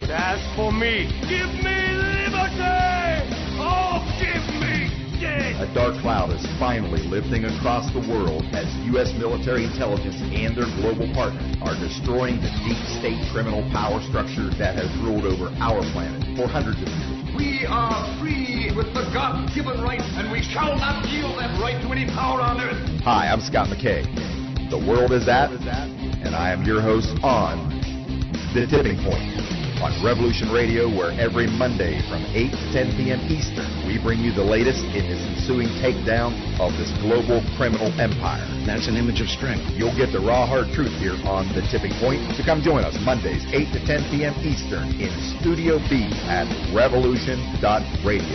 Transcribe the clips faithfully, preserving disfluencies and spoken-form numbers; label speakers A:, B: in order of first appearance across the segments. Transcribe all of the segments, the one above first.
A: As for me, give me liberty! Oh, give me death!
B: A dark cloud is finally lifting across the world as U S military intelligence and their global partners are destroying the deep state criminal power structure that has ruled over our planet for hundreds of years.
C: We are free with the God-given right, and we shall not yield that right to any power on earth.
B: Hi, I'm Scott McKay. The world is at, and I am your host on The Tipping Point on Revolution Radio, where every Monday from eight to ten p.m. Eastern, we bring you the latest in this ensuing takedown of this global criminal empire.
D: That's an image of strength.
B: You'll get the raw, hard truth here on The Tipping Point. So come join us Mondays, eight to ten p.m. Eastern in Studio B at revolution dot radio.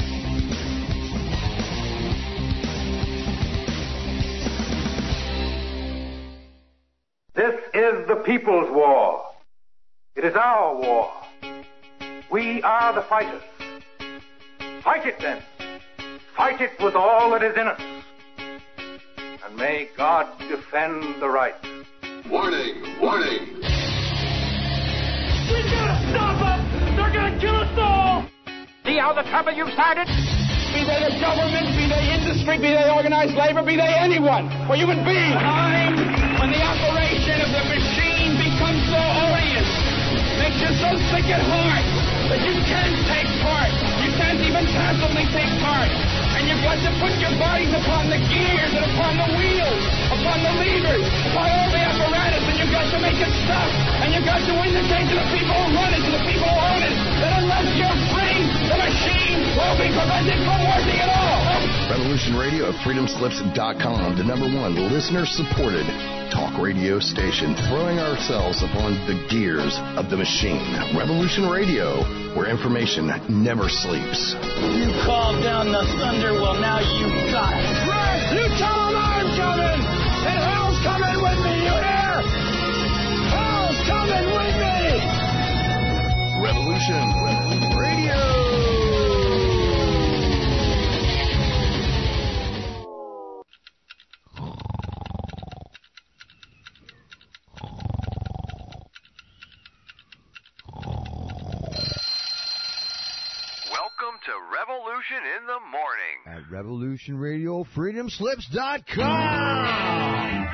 E: This is the people's war. It is our war. We are the fighters. Fight it then. Fight it with all that is in us. And may God defend the right.
F: Warning! Warning!
A: We gotta stop them! They're gonna kill us all!
G: See how the trouble you've started? Be they the government, be they industry, be they organized labor, be they anyone, or human beings. Time when the operation of the machine becomes so odious, makes you so sick at heart that you can't take part. You can't even passively take part. And you've got to put your bodies upon the gears and upon the wheels, upon the levers, upon all the apparatus, and you've got to make it stop. And you've got to indicate to the people who run it, to the people who own it, that unless you're free, the machine will be prevented from working at all.
D: Revolution Radio at freedom slips dot com, the number one listener-supported talk radio station, throwing ourselves upon the gears of the machine. Revolution Radio, where information never sleeps.
H: You called down the thunder, well now you got it.
G: Right, you tell them I'm coming, and hell's coming with me, you hear? Hell's coming with me!
D: Revolution Radio.
I: Welcome to Revolution in the Morning
J: at Revolution Radio freedom slips dot com.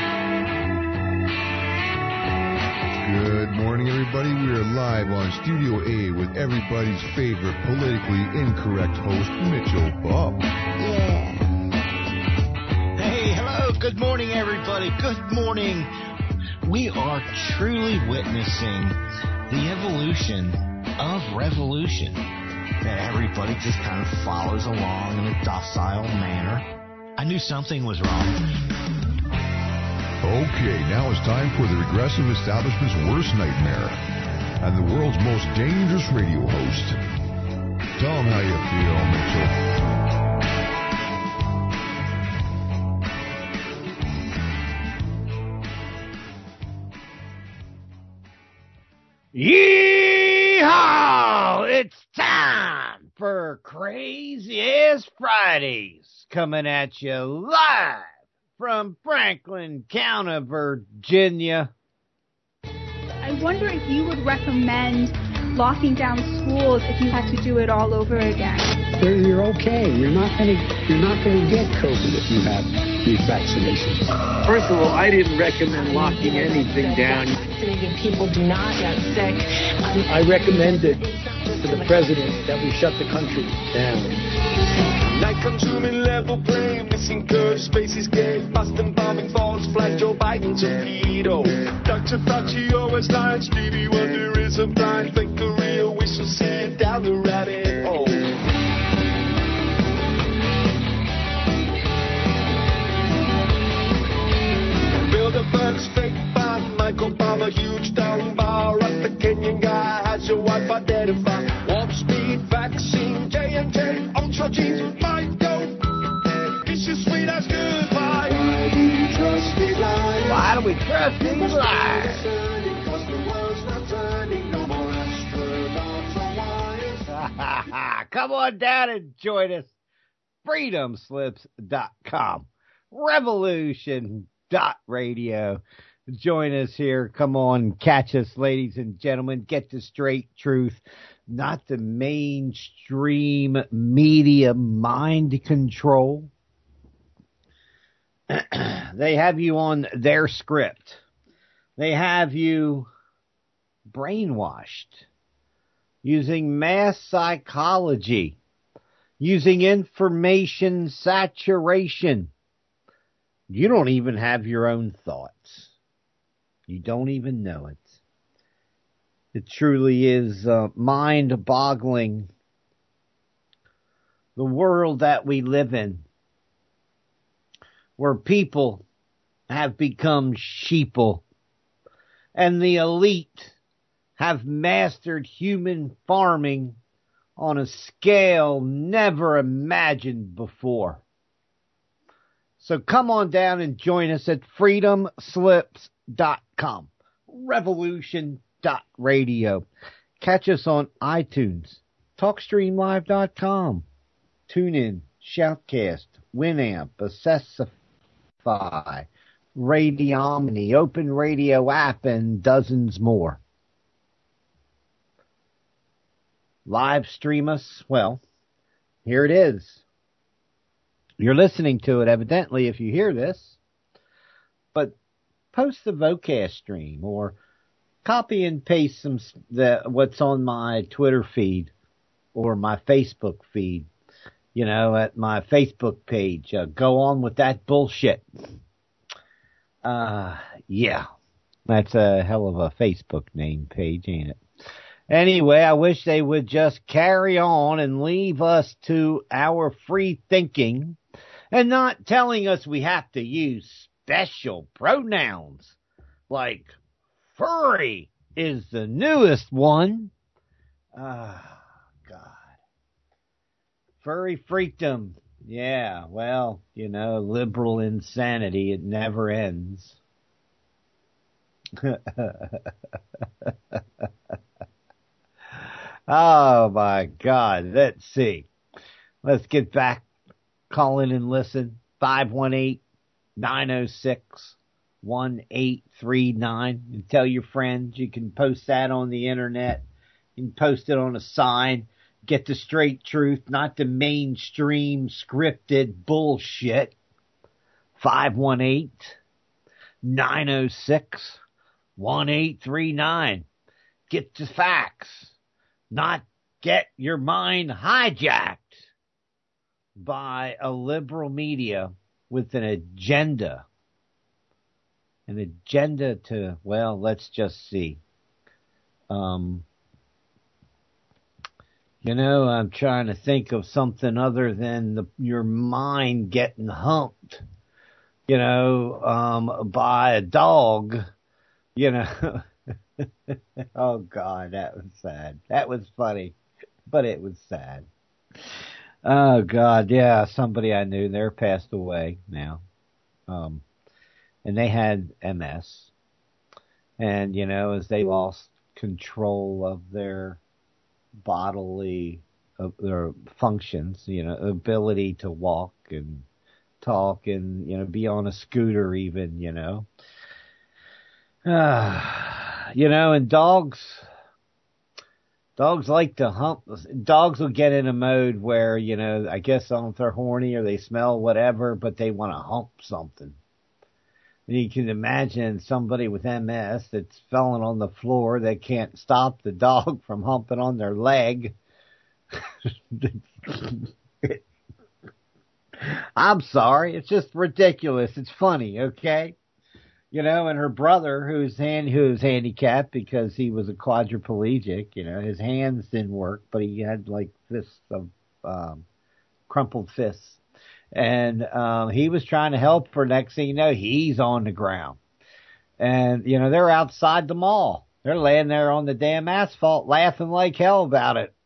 J: Good morning, everybody. We are live on Studio A with everybody's favorite politically incorrect host, Mitchell Buck.
H: Yeah. Hey, hello. Good morning, everybody. Good morning. We are truly witnessing the evolution of revolution. That everybody just kind of follows along in a docile manner. I knew something was wrong.
J: Okay, now it's time for the regressive establishment's worst nightmare and the world's most dangerous radio host. Tell them how you feel,
K: Mitchell. Yeehaw! It's time for Crazy Ass Fridays, coming at you live from Franklin County, Virginia.
L: I wonder if you would recommend locking down schools if you had to do it all over again.
M: You're okay. You're not going to you're not going to get COVID if you have these vaccinations.
N: First of all, I didn't recommend locking anything down.
O: People do not get sick.
M: I recommended to the president that we shut the country down.
P: Night consuming level blame, missing curves, spaces gay, Boston bombing falls, flag Joe Biden torpedo. Doctor Fauci always lying, Stevie Wonder is a blind, fake the real, we shall see it down the rabbit hole. Bilderberg's fake bomb, Mike Obama, huge down bar, up the Kenyan guy has your wife identified. Warp speed vaccine, J and J, ultra genes, might go. Kiss you sweet as goodbye. Why do you trust these lies?
K: Why do we trust these lies?
P: Because the world's not turning, no more astronauts or wires.
K: Come on down and join us. freedom slips dot com. Revolution dot radio. join us here. Come on, catch us, ladies and gentlemen. Get the straight truth, not the mainstream media mind control. They have you on their script. They have you brainwashed using mass psychology, using information saturation. You don't even have your own thoughts. You don't even know it. It truly is uh, mind-boggling, the world that we live in, where people have become sheeple, and the elite have mastered human farming on a scale never imagined before. So come on down and join us at freedom slips dot com, revolution dot radio. Catch us on iTunes, talk stream live dot com, TuneIn, Shoutcast, Winamp, Accessify, Radiomini, Open Radio app, and dozens more. Live stream us. Well, here it is. You're listening to it, evidently, if you hear this. But post the Vocast stream or copy and paste some the what's on my Twitter feed or my Facebook feed. You know, at my Facebook page. Uh, go on with that bullshit. Uh, yeah. That's a hell of a Facebook name page, ain't it? Anyway, I wish they would just carry on and leave us to our free thinking and not telling us we have to use special pronouns like furry is the newest one. Ah, oh, God. Furry freakdom. Yeah, well, you know, liberal insanity, it never ends. Oh, my God. Let's see. Let's get back. Call in and listen. five one eight, nine oh six, one eight three nine. And tell your friends. You can post that on the internet. You can post it on a sign. Get the straight truth, not the mainstream scripted bullshit. five one eight, nine oh six, one eight three nine. Get the facts. Not get your mind hijacked by a liberal media with an agenda. An agenda to, well, let's just see. Um, you know, I'm trying to think of something other than the, your mind getting humped, you know, um, by a dog, you know. Oh, God, that was sad. That was funny, but it was sad. Oh, God, yeah, somebody I knew, they're passed away now. Um, and they had M S. And, you know, as they lost control of their bodily, of their functions, you know, ability to walk and talk and, you know, be on a scooter even, you know. Ah. You know, and dogs, dogs like to hump. Dogs will get in a mode where, you know, I guess I don't know if they're horny or they smell whatever, but they want to hump something. And you can imagine somebody with M S that's falling on the floor that can't stop the dog from humping on their leg. I'm sorry. It's just ridiculous. It's funny, okay? You know, and her brother, who's hand, who's handicapped because he was a quadriplegic, you know, his hands didn't work, but he had like fists of, um, crumpled fists. And, um, he was trying to help her. Next thing you know, he's on the ground. And, you know, they're outside the mall. They're laying there on the damn asphalt laughing like hell about it.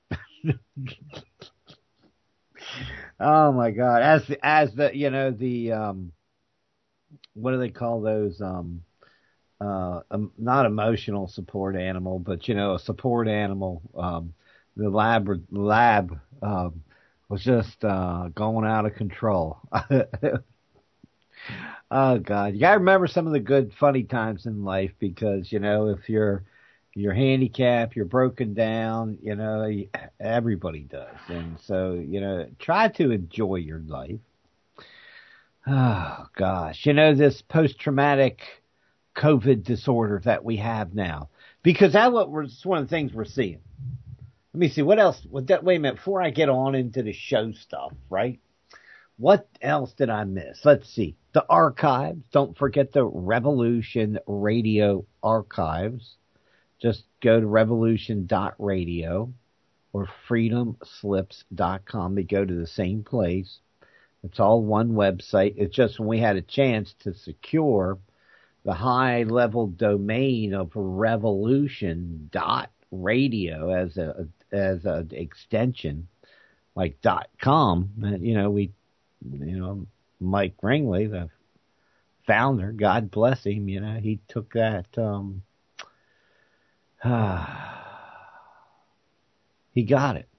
K: Oh my God. As, the, as the, you know, the, um, what do they call those? Um, uh, um, not emotional support animal, but you know, a support animal. Um, the lab, lab, um, was just, uh, going out of control. Oh God, you gotta remember some of the good, funny times in life because you know if you're you're handicapped, you're broken down, you know everybody does, and so you know try to enjoy your life. Oh gosh, you know this post-traumatic COVID disorder that we have now, because that what we're, it's one of the things we're seeing. Let me see what else. What that? Wait a minute before I get on into the show stuff, right? What else did I miss? Let's see. The archives. Don't forget the Revolution Radio archives. Just go to revolution dot radio or freedom slips dot com. They go to the same place. It's all one website. It's just when we had a chance to secure the high-level domain of revolution dot radio as a as an extension, like .com, you know, we You know, Mike Ringley, the founder, God bless him, you know, he took that, um, he got it.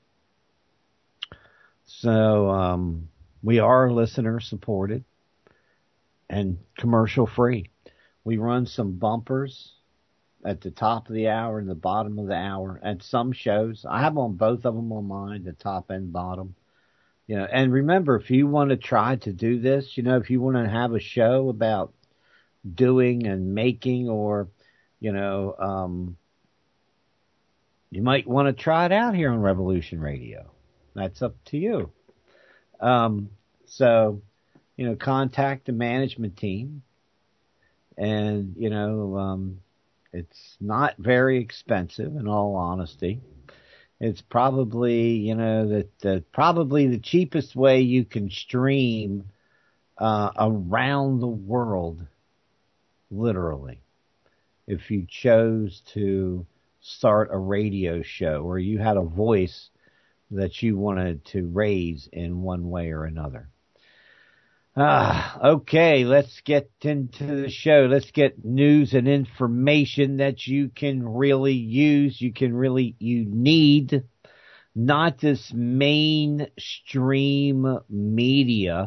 K: So, um, we are listener supported and commercial free. We run some bumpers at the top of the hour and the bottom of the hour at some shows. I have on both of them on mine, the top and bottom. You know, and remember, if you want to try to do this, you know, if you want to have a show about doing and making, or, you know, um, you might want to try it out here on Revolution Radio. That's up to you. Um, so, you know, contact the management team, and, you know, um, it's not very expensive in all honesty. It's probably, you know, that the, probably the cheapest way you can stream uh, around the world, literally, if you chose to start a radio show or you had a voice that you wanted to raise in one way or another. Ah, okay, let's get into the show. Let's get news and information that you can really use, you can really, you need, not this mainstream media.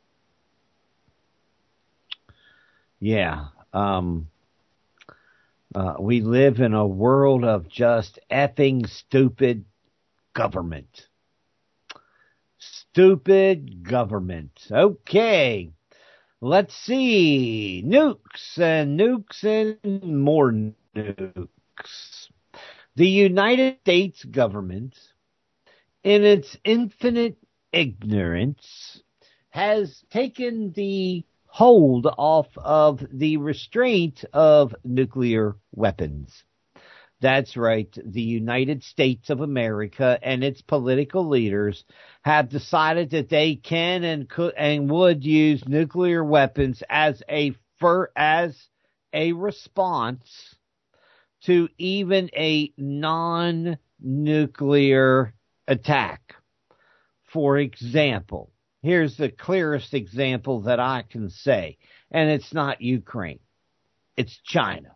K: Yeah, um, uh, we live in a world of just effing stupid government. Stupid government. Okay. Let's see. Nukes and nukes and more nukes. The United States government, in its infinite ignorance, has taken the hold off of the restraint of nuclear weapons. That's right. The United States of America and its political leaders have decided that they can and could and would use nuclear weapons as a for, as a response to even a non-nuclear attack. For example, here's the clearest example that I can say, and it's not Ukraine. It's China.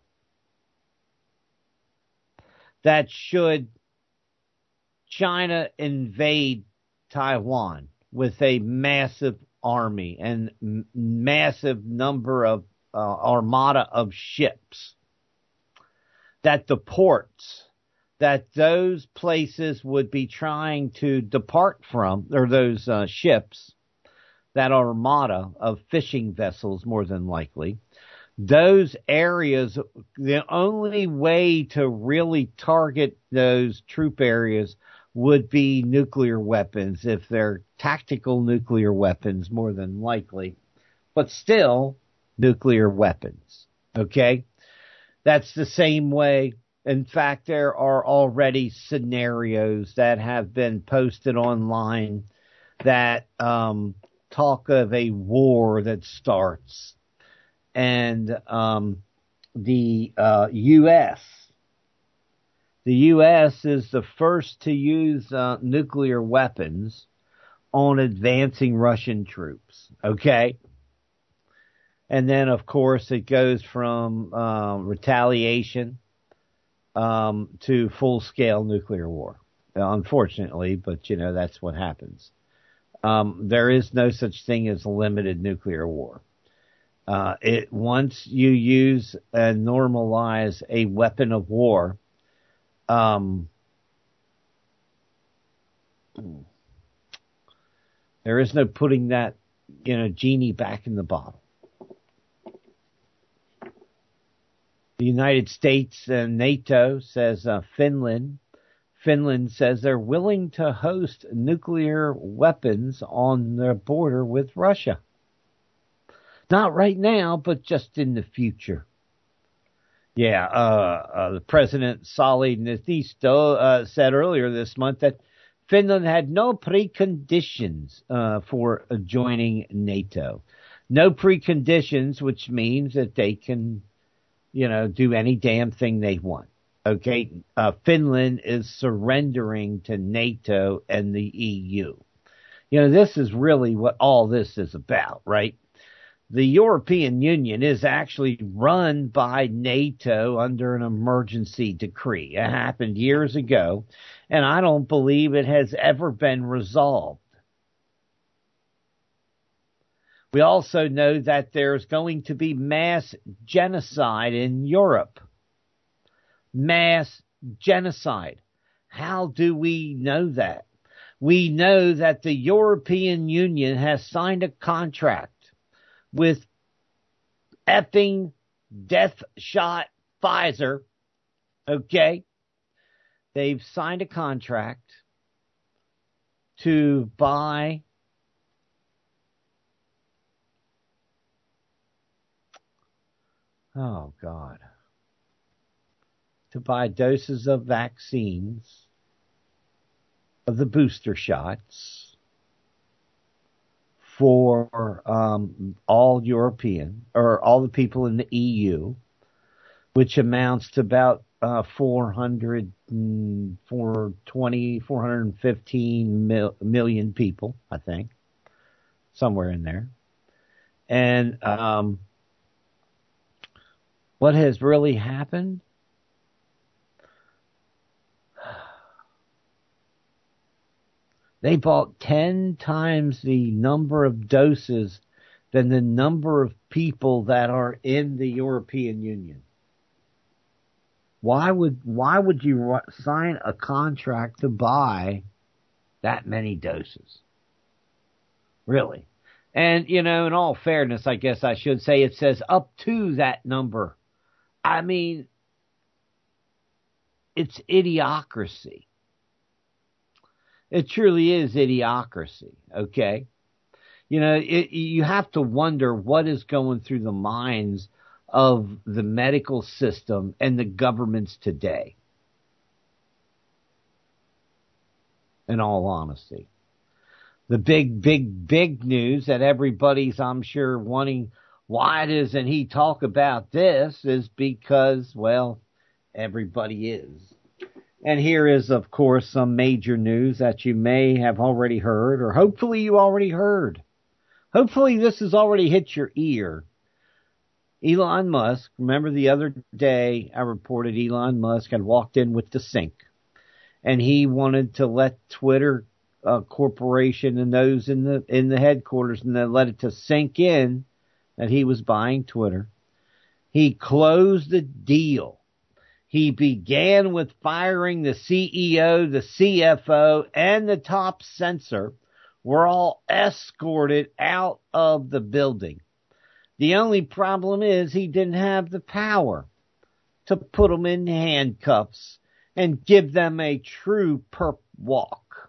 K: That should China invade Taiwan with a massive army and m- massive number of uh, armada of ships, that the ports that those places would be trying to depart from, or those uh, ships, that armada of fishing vessels more than likely, those areas, the only way to really target those troop areas would be nuclear weapons, if they're tactical nuclear weapons, more than likely, but still nuclear weapons. Okay? That's the same way. In fact, there are already scenarios that have been posted online that um, talk of a war that starts. And um, the uh, U S The U S is the first to use uh, nuclear weapons on advancing Russian troops. Okay? And then, of course, it goes from uh, retaliation um, to full-scale nuclear war. Unfortunately, but, you know, that's what happens. Um, there is no such thing as limited nuclear war. Uh, it once you use and normalize a weapon of war, um, there is no putting that, you know, genie back in the bottle. The United States and NATO says uh, Finland. Finland says they're willing to host nuclear weapons on their border with Russia. Not right now, but just in the future. Yeah, uh, uh, the President Sauli Niinisto uh, said earlier this month that Finland had no preconditions uh, for joining NATO. No preconditions, which means that they can, you know, do any damn thing they want. Okay, uh, Finland is surrendering to NATO and the E U. You know, this is really what all this is about, right? The European Union is actually run by NATO under an emergency decree. It happened years ago, and I don't believe it has ever been resolved. We also know that there's going to be mass genocide in Europe. Mass genocide. How do we know that? We know that the European Union has signed a contract with effing death shot Pfizer. Okay? They've signed a contract to buy oh God to buy doses of vaccines, of the booster shots, for um, all European, or all the people in the E U, which amounts to about uh, four hundred, four twenty, four hundred fifteen mil, million people, I think, somewhere in there. And um, what has really happened? They bought ten times the number of doses than the number of people that are in the European Union. Why would why would you sign a contract to buy that many doses? Really? And, you know, in all fairness, I guess I should say it says up to that number. I mean, it's idiocracy. It truly is idiocracy, okay? You know, it, you have to wonder what is going through the minds of the medical system and the governments today, in all honesty. The big, big, big news that everybody's, I'm sure, wanting, why doesn't he talk about this, is because, well, everybody is. And here is, of course, some major news that you may have already heard, or hopefully you already heard. Hopefully this has already hit your ear. Elon Musk, remember the other day I reported Elon Musk had walked in with the sink, and he wanted to let Twitter uh, Corporation and those in the in the headquarters, and then let it to sink in that he was buying Twitter. He closed the deal. He began with firing the C E O, the C F O, and the top censor were all escorted out of the building. The only problem is he didn't have the power to put them in handcuffs and give them a true perp walk.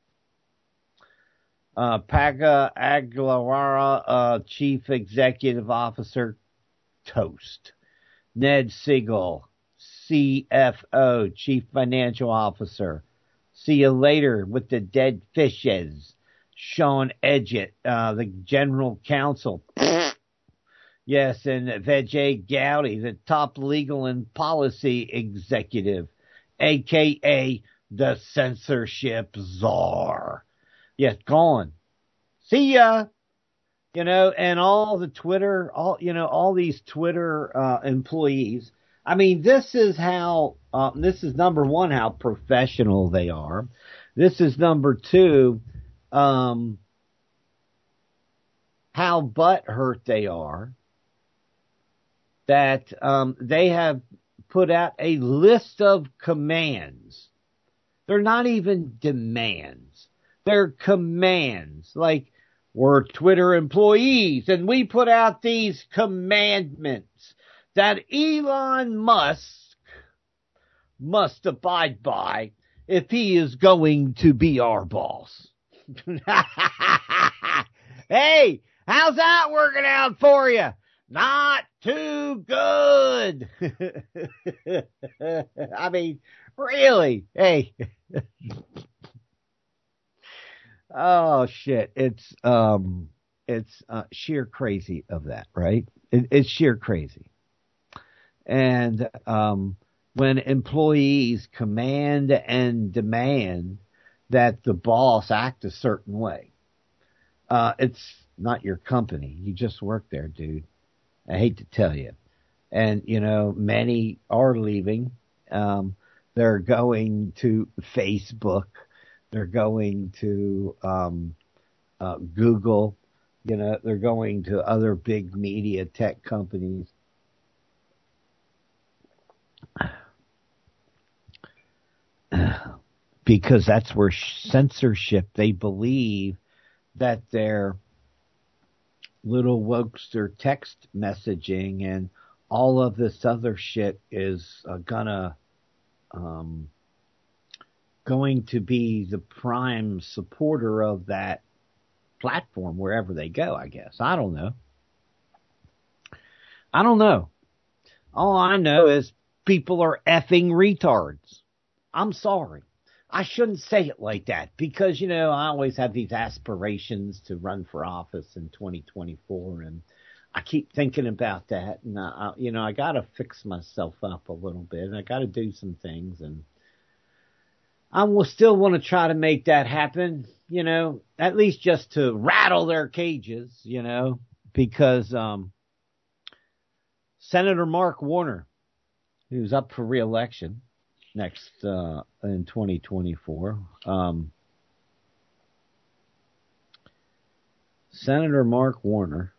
K: Uh, Paga Aguilera, uh, Chief Executive Officer, toast. Ned Siegel, C F O, Chief Financial Officer. See you later with the dead fishes. Sean Edgett, uh, the General Counsel. Yes, and Vijay Gowdy, the top legal and policy executive, a k a the censorship czar. Yes, gone. See ya. You know, and all the Twitter, all, you know, all these Twitter, uh, employees. I mean, this is how, uh, this is number one, how professional they are. This is number two, um, how butthurt they are that um, they have put out a list of commands. They're not even demands. They're commands. Like, we're Twitter employees, and we put out these commandments that Elon Musk must abide by if he is going to be our boss. Hey, how's that working out for you? Not too good. I mean, really? Hey. Oh shit! It's um, it's uh, sheer crazy of that, right? It, it's sheer crazy. And um, when employees command and demand that the boss act a certain way, uh, it's not your company. You just work there, dude. I hate to tell you. And, you know, many are leaving. Um, they're going to Facebook. They're going to um, uh, Google. You know, they're going to other big media tech companies. Because that's where censorship, they believe that their little wokester text messaging and all of this other shit is uh, gonna um, going to be the prime supporter of that platform wherever they go, I guess. I don't know. I don't know. All I know is people are effing retards. I'm sorry. I shouldn't say it like that because, you know, I always have these aspirations to run for office in twenty twenty-four, and I keep thinking about that. And, I, you know, I got to fix myself up a little bit, and I got to do some things, and I will still want to try to make that happen, you know, at least just to rattle their cages, you know, because um, Senator Mark Warner, who's up for re-election next uh, in twenty twenty-four. Um, Senator Mark Warner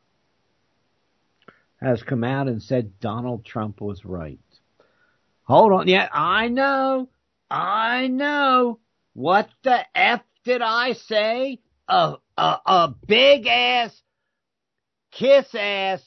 K: has come out and said Donald Trump was right. Hold on. Yeah, I know. I know. What the F did I say? A, a, a big ass, kiss ass,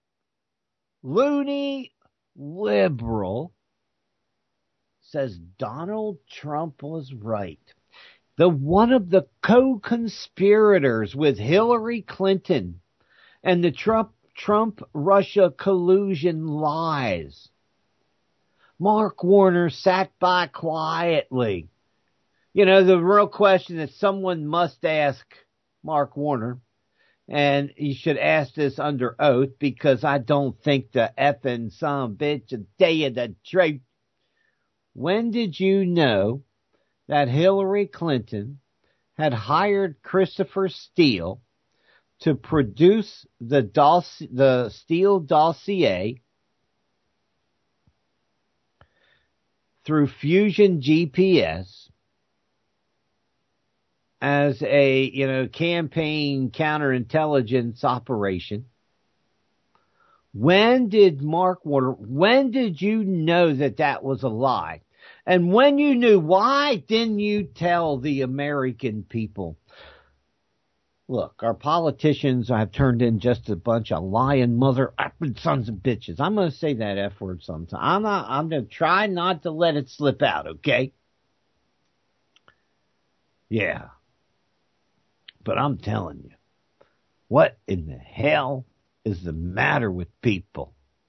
K: loony liberal says Donald Trump was right. The one of the co-conspirators with Hillary Clinton and the Trump Trump Russia collusion lies. Mark Warner sat by quietly. You know, the real question that someone must ask Mark Warner, and you should ask this under oath because I don't think the effing son bitch a day of the truth. When did you know that Hillary Clinton had hired Christopher Steele to produce the doss- the Steele dossier through Fusion G P S as a, you know, campaign counterintelligence operation? When did Mark Warner, when did you know that that was a lie? And when you knew, why didn't you tell the American people? Look, our politicians have turned in just a bunch of lying mother effing sons of bitches. I'm going to say that F word sometime. I'm not, I'm going to try not to let it slip out, okay? Yeah. But I'm telling you, what in the hell is the matter with people?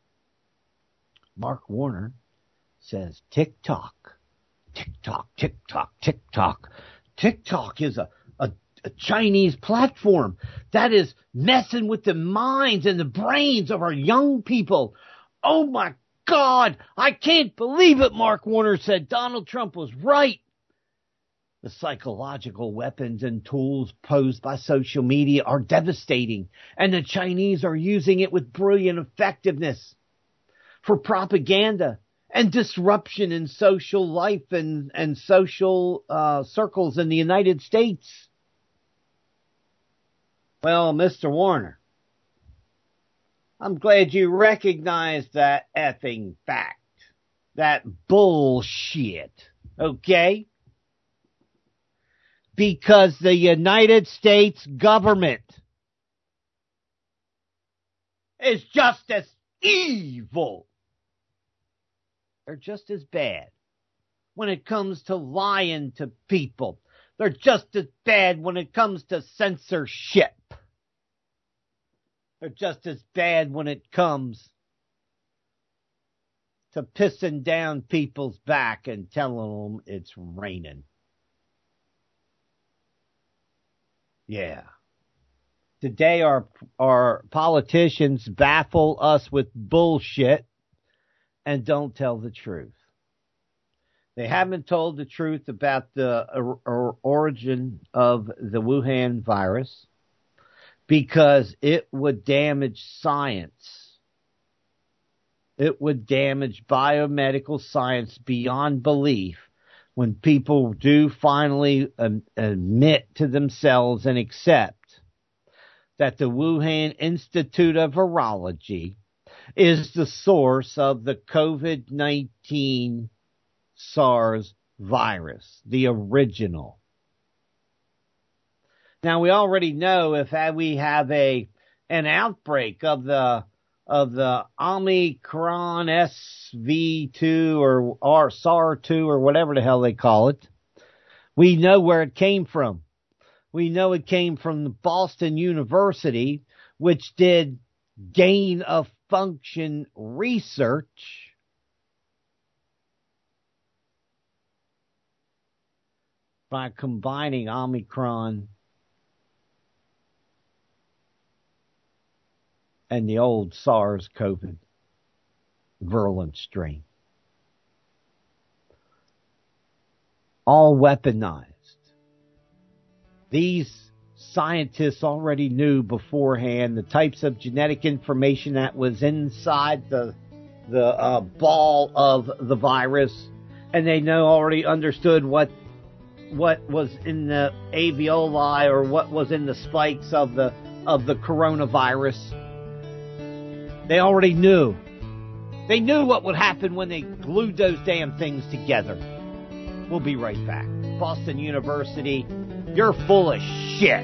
K: Mark Warner says TikTok, TikTok, TikTok, TikTok. TikTok is a, a, a Chinese platform that is messing with the minds and the brains of our young people. Oh my God, I can't believe it. Mark Warner said Donald Trump was right. The psychological weapons and tools posed by social media are devastating, and the Chinese are using it with brilliant effectiveness for propaganda and disruption in social life and, and social uh, circles in the United States. Well, Mister Warner, I'm glad you recognize that effing fact. That bullshit. Okay? Because the United States government is just as evil. They're just as bad when it comes to lying to people. They're just as bad when it comes to censorship. They're just as bad when it comes to pissing down people's back and telling them it's raining. Yeah. Today our our politicians baffle us with bullshit and don't tell the truth. They haven't told the truth about the or, or origin of the Wuhan virus because it would damage science. It would damage biomedical science beyond belief when people do finally um, admit to themselves and accept that the Wuhan Institute of Virology is the source of the COVID nineteen SARS virus, the original. Now we already know if we have a an outbreak of the of the Omicron S V two or, or S A R two or whatever the hell they call it, we know where it came from. We know it came from the Boston University, which did gain of function research by combining Omicron and the old SARS-CoV virulent strain. All weaponized. These scientists already knew beforehand the types of genetic information that was inside the the uh, ball of the virus, and they know already understood what what was in the alveoli or what was in the spikes of the of the coronavirus. They already knew. They knew what would happen when they glued those damn things together. We'll be right back. Boston University, you're full of shit.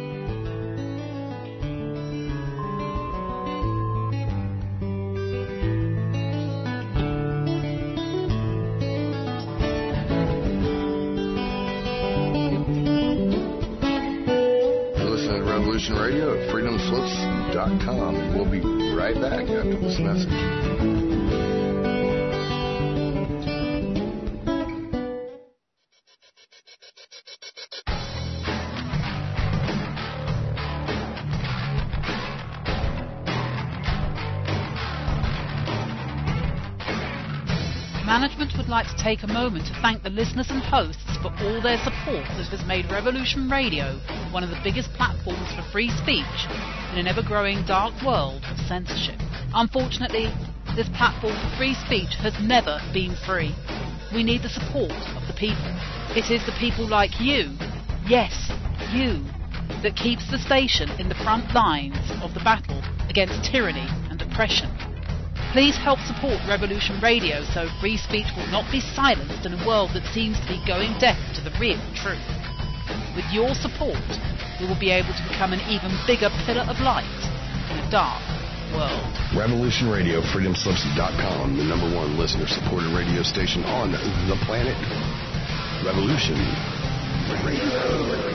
D: You're listening to Revolution Radio at freedom slips dot com. We'll be right back after this message.
Q: Management would like to take a moment to thank the listeners and hosts for all their support that has made Revolution Radio one of the biggest platforms for free speech in an ever-growing dark world of censorship. Unfortunately, this platform for free speech has never been free. We need the support of the people. It is the people like you, yes, you, that keeps the station in the front lines of the battle against tyranny and oppression. Please help support Revolution Radio so free speech will not be silenced in a world that seems to be going deaf to the real truth. With your support, we will be able to become an even bigger pillar of light in a dark world.
D: Revolution Radio, freedom slips dot com, the number one listener-supported radio station on the planet. Revolution Radio.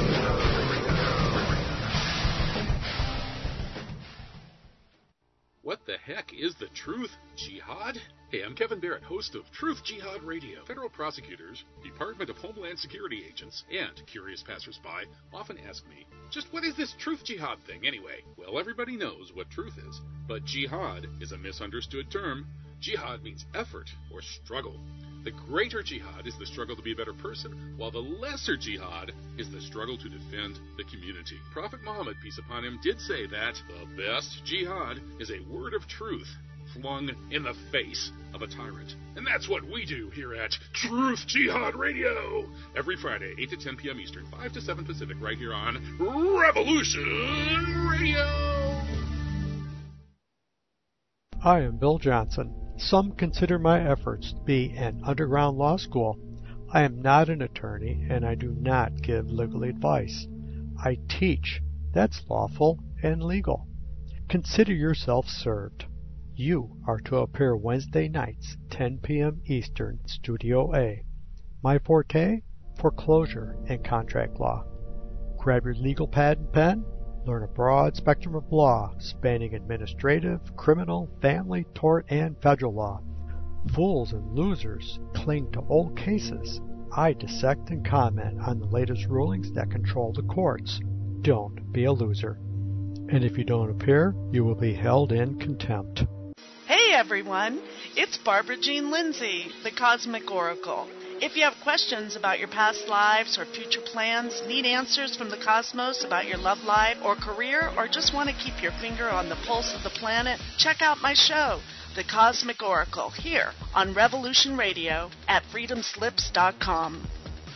R: What the heck is the Truth Jihad? Hey, I'm Kevin Barrett, host of Truth Jihad Radio. Federal prosecutors, Department of Homeland Security agents, and curious passersby often ask me, just what is this Truth Jihad thing anyway? Well, everybody knows what truth is, but jihad is a misunderstood term. Jihad means effort or struggle. The greater jihad is the struggle to be a better person, while the lesser jihad is the struggle to defend the community. Prophet Muhammad, peace upon him, did say that the best jihad is a word of truth flung in the face of a tyrant. And that's what we do here at Truth Jihad Radio. Every Friday, eight to ten p.m. Eastern, five to seven Pacific, right here on Revolution Radio.
S: I am Bill Johnson. Some consider my efforts to be an underground law school. I am not an attorney, and I do not give legal advice. I teach. That's lawful and legal. Consider yourself served. You are to appear Wednesday nights, ten p.m. Eastern, Studio A. My forte? Foreclosure and contract law. Grab your legal pad and pen. Learn a broad spectrum of law, spanning administrative, criminal, family, tort, and federal law. Fools and losers cling to old cases. I dissect and comment on the latest rulings that control the courts. Don't be a loser. And if you don't appear, you will be held in contempt.
T: Hey everyone, it's Barbara Jean Lindsay, the Cosmic Oracle. If you have questions about your past lives or future plans, need answers from the cosmos about your love life or career, or just want to keep your finger on the pulse of the planet, check out my show, The Cosmic Oracle, here on Revolution Radio at freedom slips dot com.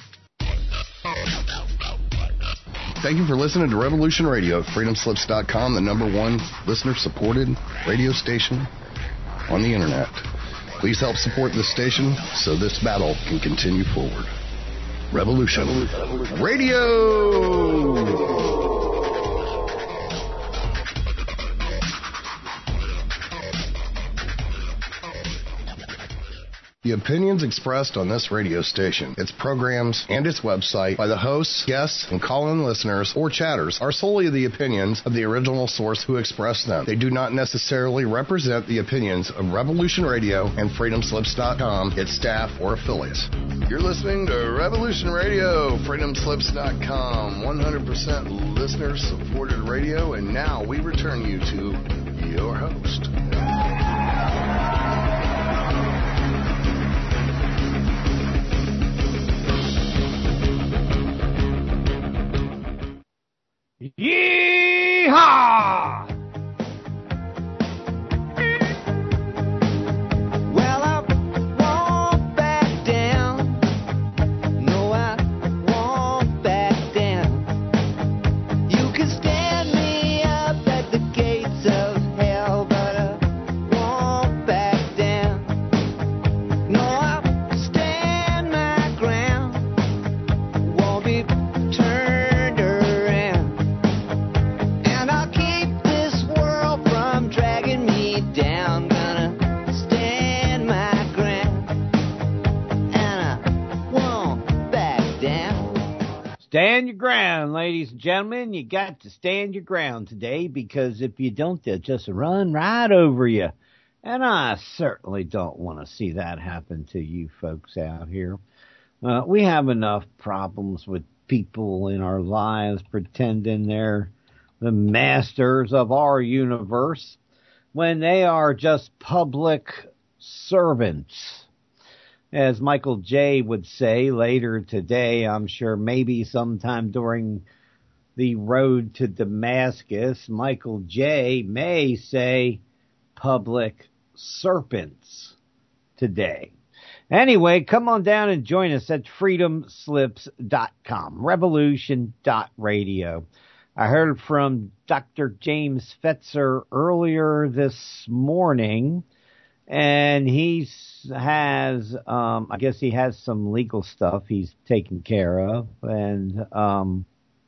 D: Thank you for listening to Revolution Radio at freedom slips dot com, the number one listener-supported radio station on the Internet. Please help support this station so this battle can continue forward. Revolution Radio! The opinions expressed on this radio station, its programs, and its website by the hosts, guests, and call-in listeners or chatters are solely the opinions of the original source who expressed them. They do not necessarily represent the opinions of Revolution Radio and freedom slips dot com, its staff, or affiliates. You're listening to Revolution Radio, freedom slips dot com, one hundred percent listener-supported radio, and now we return you to your host.
K: Yeehaw!
U: Well, I won't back down. No, I won't back down. You can stand me up at the gates of hell, but I won't back down. No, I'll stand my ground. Won't be turned around. And I'll keep this world from dragging me down. Gonna stand my ground, and I won't back down.
K: Stand your ground, ladies and gentlemen. You got to stand your ground today, because if you don't, they'll just run right over you. And I certainly don't want to see that happen to you folks out here. Uh, we have enough problems with people in our lives pretending they're the masters of our universe when they are just public servants. As Michael J. would say later today, I'm sure maybe sometime during the road to Damascus, Michael J. may say public serpents today. Anyway, come on down and join us at freedom slips dot com, revolution dot radio. I heard from Doctor James Fetzer earlier this morning, and he has, um, I guess he has some legal stuff he's taken care of, and um,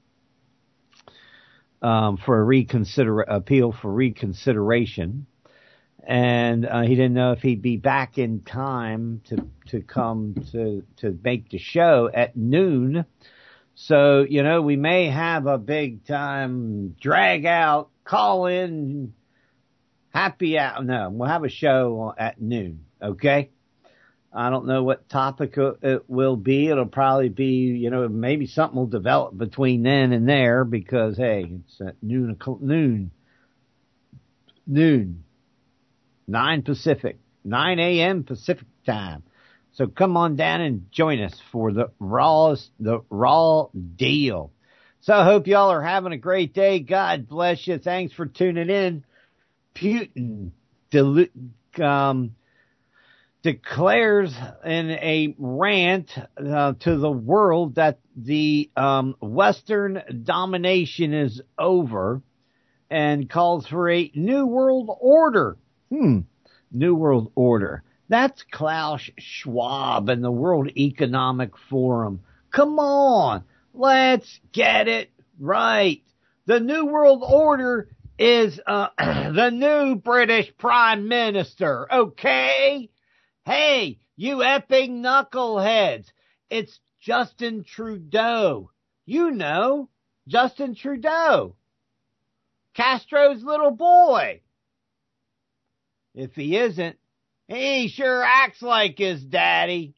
K: um, for a reconsider appeal for reconsideration. And uh, he didn't know if he'd be back in time to to come to to make the show at noon. So, you know, we may have a big time drag out, call in, happy out. No, we'll have a show at noon. Okay. I don't know what topic it will be. It'll probably be, you know, maybe something will develop between then and there, because, hey, it's at noon, noon, noon. nine Pacific, nine a.m. Pacific time. So come on down and join us for the raw, the raw deal. So I hope y'all are having a great day. God bless you. Thanks for tuning in. Putin delu- um, declares in a rant uh, to the world that the um, Western domination is over, and calls for a new world order. Hmm. New World Order. That's Klaus Schwab and the World Economic Forum. Come on, let's get it right. The New World Order is uh, the new British Prime Minister, okay? Hey, you epping knuckleheads, it's Justin Trudeau. You know, Justin Trudeau, Castro's little boy. If he isn't, he sure acts like his daddy.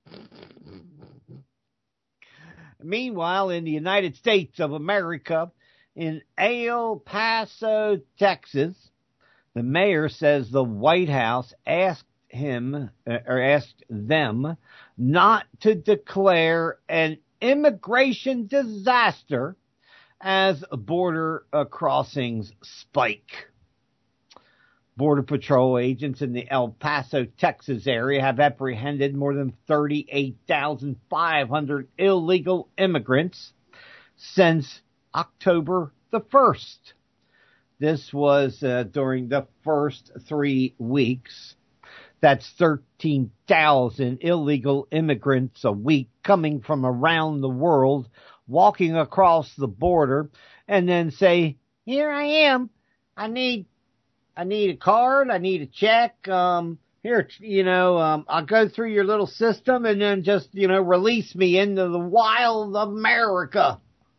K: Meanwhile, in the United States of America, in El Paso, Texas, the mayor says the White House asked him, or asked them, not to declare an immigration disaster as border uh, crossings spike. Border Patrol agents in the El Paso, Texas area have apprehended more than thirty-eight thousand five hundred illegal immigrants since October the first. This was uh, during the first three weeks. That's thirteen thousand illegal immigrants a week coming from around the world, walking across the border, and then say, here I am. I need I need a card. I need a check. Um, here, you know, um, I'll go through your little system and then just, you know, release me into the wild of America.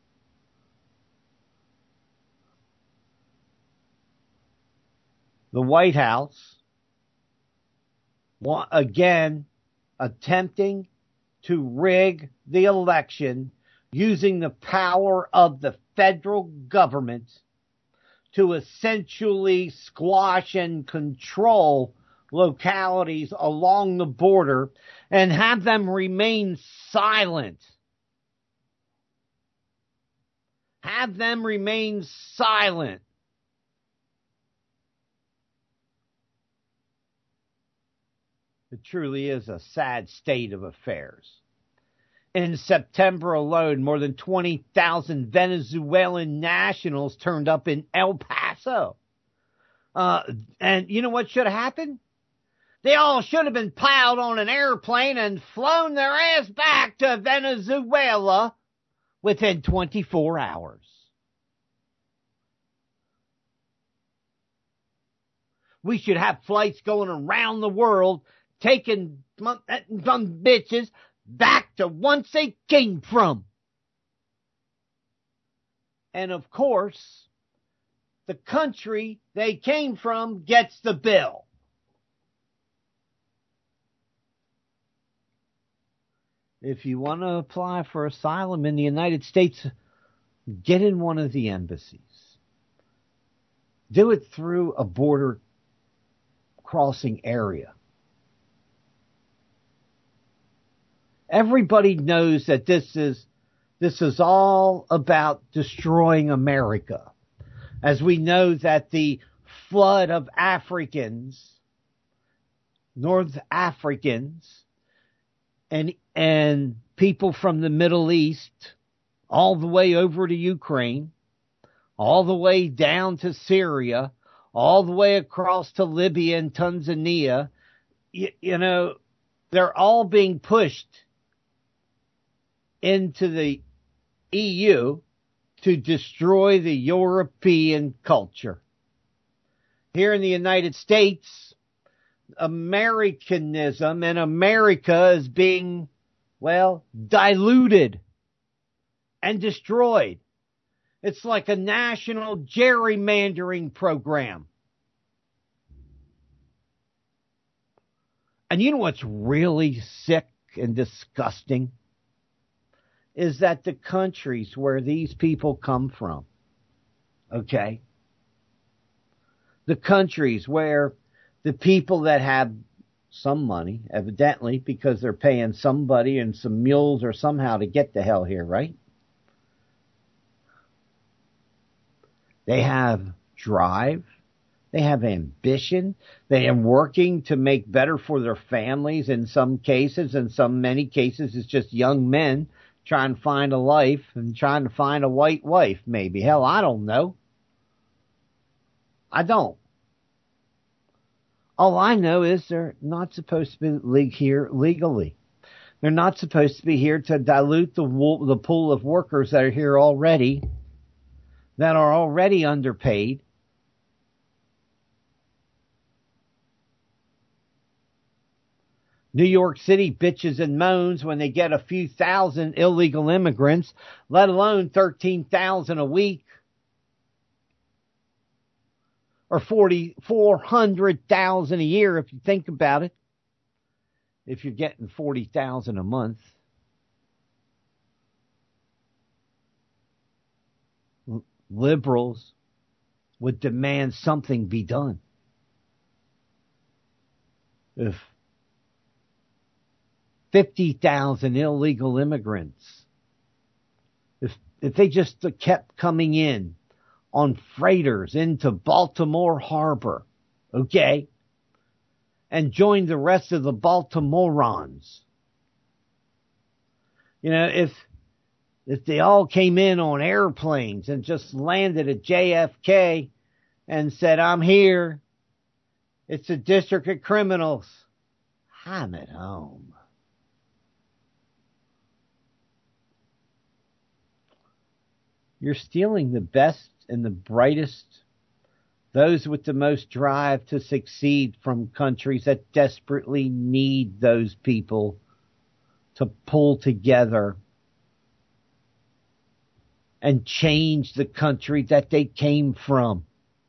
K: The White House, again, attempting to rig the election using the power of the federal government to essentially squash and control localities along the border and have them remain silent. Have them remain silent. It truly is a sad state of affairs. In September alone, more than twenty thousand Venezuelan nationals turned up in El Paso. Uh, and you know what should have happened? They all should have been piled on an airplane and flown their ass back to Venezuela within twenty-four hours. We should have flights going around the world taking some bitches back to once they came from. And of course, the country they came from gets the bill. If you want to apply for asylum in the United States, get in one of the embassies. Do it through a border crossing area. Everybody knows that this is this is all about destroying America. As we know that the flood of Africans, North Africans, and and people from the Middle East, all the way over to Ukraine, all the way down to Syria, all the way across to Libya and Tanzania, you, you know, they're all being pushed into the E U to destroy the European culture. Here in the United States, Americanism and America is being, well, diluted and destroyed. It's like a national gerrymandering program. And you know what's really sick and disgusting? Is that the countries where these people come from, okay? The countries where the people that have some money, evidently, because they're paying somebody and some mules or somehow to get the hell here, right? They have drive. They have ambition. They are working to make better for their families in some cases. In some many cases, it's just young men trying to find a life and trying to find a white wife, maybe. Hell, I don't know. I don't. All I know is they're not supposed to be le- here legally. They're not supposed to be here to dilute the wo- the pool of workers that are here already, that are already underpaid. New York City bitches and moans when they get a few thousand illegal immigrants, let alone thirteen thousand a week. Or forty, four hundred thousand a year if you think about it. If you're getting forty thousand a month. L- liberals would demand something be done. If fifty thousand illegal immigrants, if if they just kept coming in on freighters into Baltimore Harbor, okay, and joined the rest of the Baltimoreans. You know, if if they all came in on airplanes and just landed at J F K and said, I'm here, it's a district of criminals, I'm at home. You're stealing the best and the brightest, those with the most drive to succeed from countries that desperately need those people to pull together and change the country that they came from.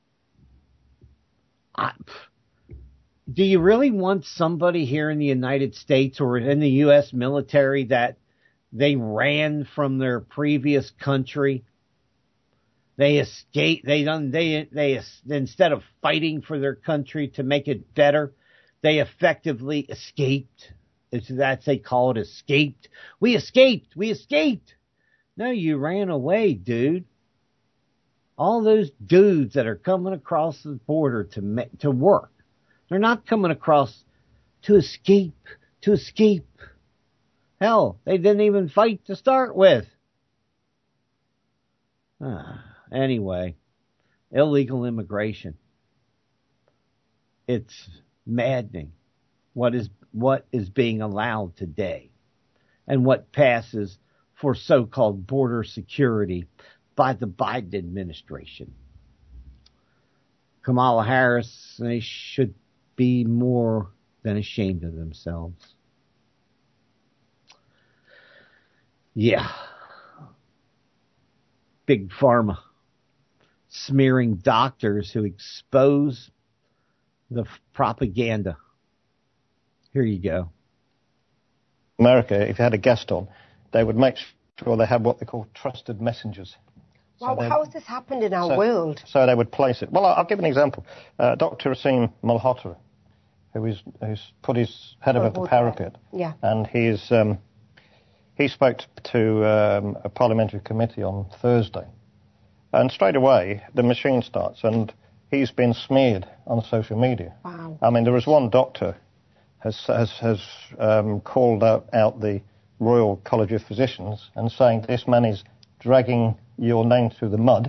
K: I, do you really want somebody here in the United States or in the U S military that they ran from their previous country? They escaped. They done. They they instead of fighting for their country to make it better, they effectively escaped. It's that's they call it escaped. We escaped. We escaped. No, you ran away, dude. All those dudes that are coming across the border to to work, they're not coming across to escape. To escape. Hell, they didn't even fight to start with. Ah. Anyway, illegal immigration. It's maddening what is what is being allowed today and what passes for so-called border security by the Biden administration. Kamala Harris, they should be more than ashamed of themselves. Yeah. Big Pharma. Smearing doctors who expose the f- propaganda. Here you go.
C: America, if you had a guest on, they would make sure they had what they call trusted messengers.
V: Wow,
C: so
V: how has this happened in our
C: so,
V: world?
C: So they would place it. Well, I'll, I'll give an example. Uh, Doctor Asim Malhotra, who is who's put his head above the parapet,
V: yeah,
C: and he's um, he spoke to um, a parliamentary committee on Thursday. And straight away, the machine starts, and he's been smeared on social media.
V: Wow.
C: I mean, there was one doctor has has, has um, called out, out the Royal College of Physicians and saying this man is dragging your name through the mud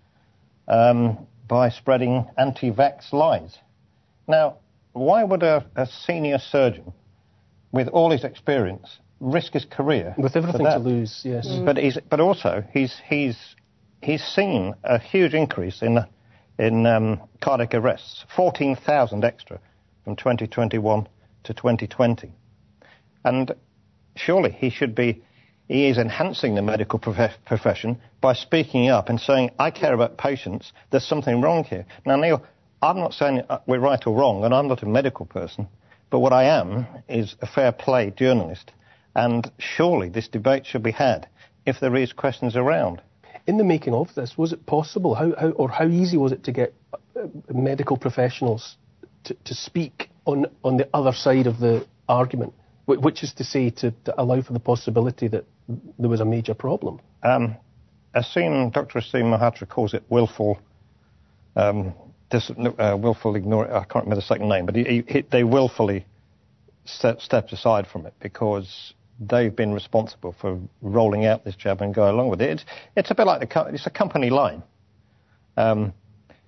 C: um, by spreading anti-vax lies. Now, why would a, a senior surgeon, with all his experience, risk his career
W: with everything
C: to
W: to lose? Yes,
C: mm. but he's but also he's he's He's seen a huge increase in in um, cardiac arrests, fourteen thousand extra from twenty twenty-one to twenty twenty. And surely he should be, he is enhancing the medical prof- profession by speaking up and saying, I care about patients, there's something wrong here. Now, Neil, I'm not saying we're right or wrong, and I'm not a medical person, but what I am is a fair play journalist. And surely this debate should be had if there is questions around.
W: In the making of this, was it possible, how, how or how easy was it to get uh, medical professionals to, to speak on on the other side of the argument, which is to say to, to allow for the possibility that there was a major problem?
C: Um, Asim, Doctor Asim Malhotra calls it willful, um, dis, uh, willful ignore. I can't remember the second name, but he, he, they willfully step, stepped aside from it because they've been responsible for rolling out this jab and go along with it. It's, it's a bit like the co- it's a company line. Um,